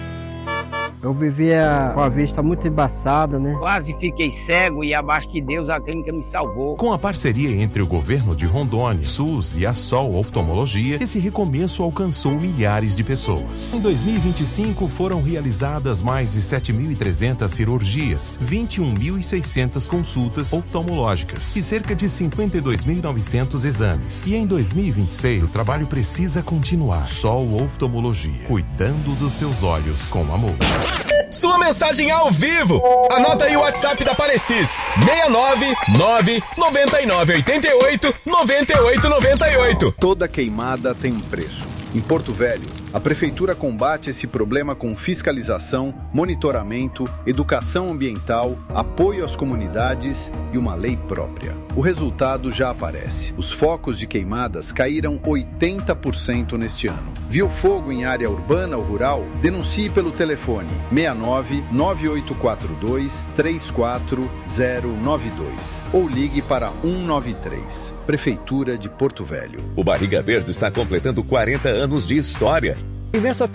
Eu vivia com a vista muito embaçada, né? Quase fiquei cego e abaixo de Deus a clínica me salvou. Com a parceria entre o governo de Rondônia, SUS e a Sol Oftalmologia, esse recomeço alcançou milhares de pessoas. Em dois mil e vinte e cinco foram realizadas mais de sete mil e trezentas cirurgias, vinte e um mil e seiscentas consultas oftalmológicas e cerca de cinquenta e dois mil e novecentos exames. E em dois mil e vinte e seis o trabalho precisa continuar. Sol Oftalmologia, cuidando dos seus olhos com amor. Sua mensagem ao vivo. Anota aí o WhatsApp da Parecis. seis nove nove nove nove oito oito nove oito nove oito. Toda queimada tem um preço. Em Porto Velho, a Prefeitura combate esse problema com fiscalização, monitoramento, educação ambiental, apoio às comunidades e uma lei própria. O resultado já aparece. Os focos de queimadas caíram oitenta por cento neste ano. Viu fogo em área urbana ou rural? Denuncie pelo telefone seis nove nove oito quatro dois três quatro zero nove dois ou ligue para um nove três. Prefeitura de Porto Velho. O Barriga Verde está completando quarenta anos de história. E nessa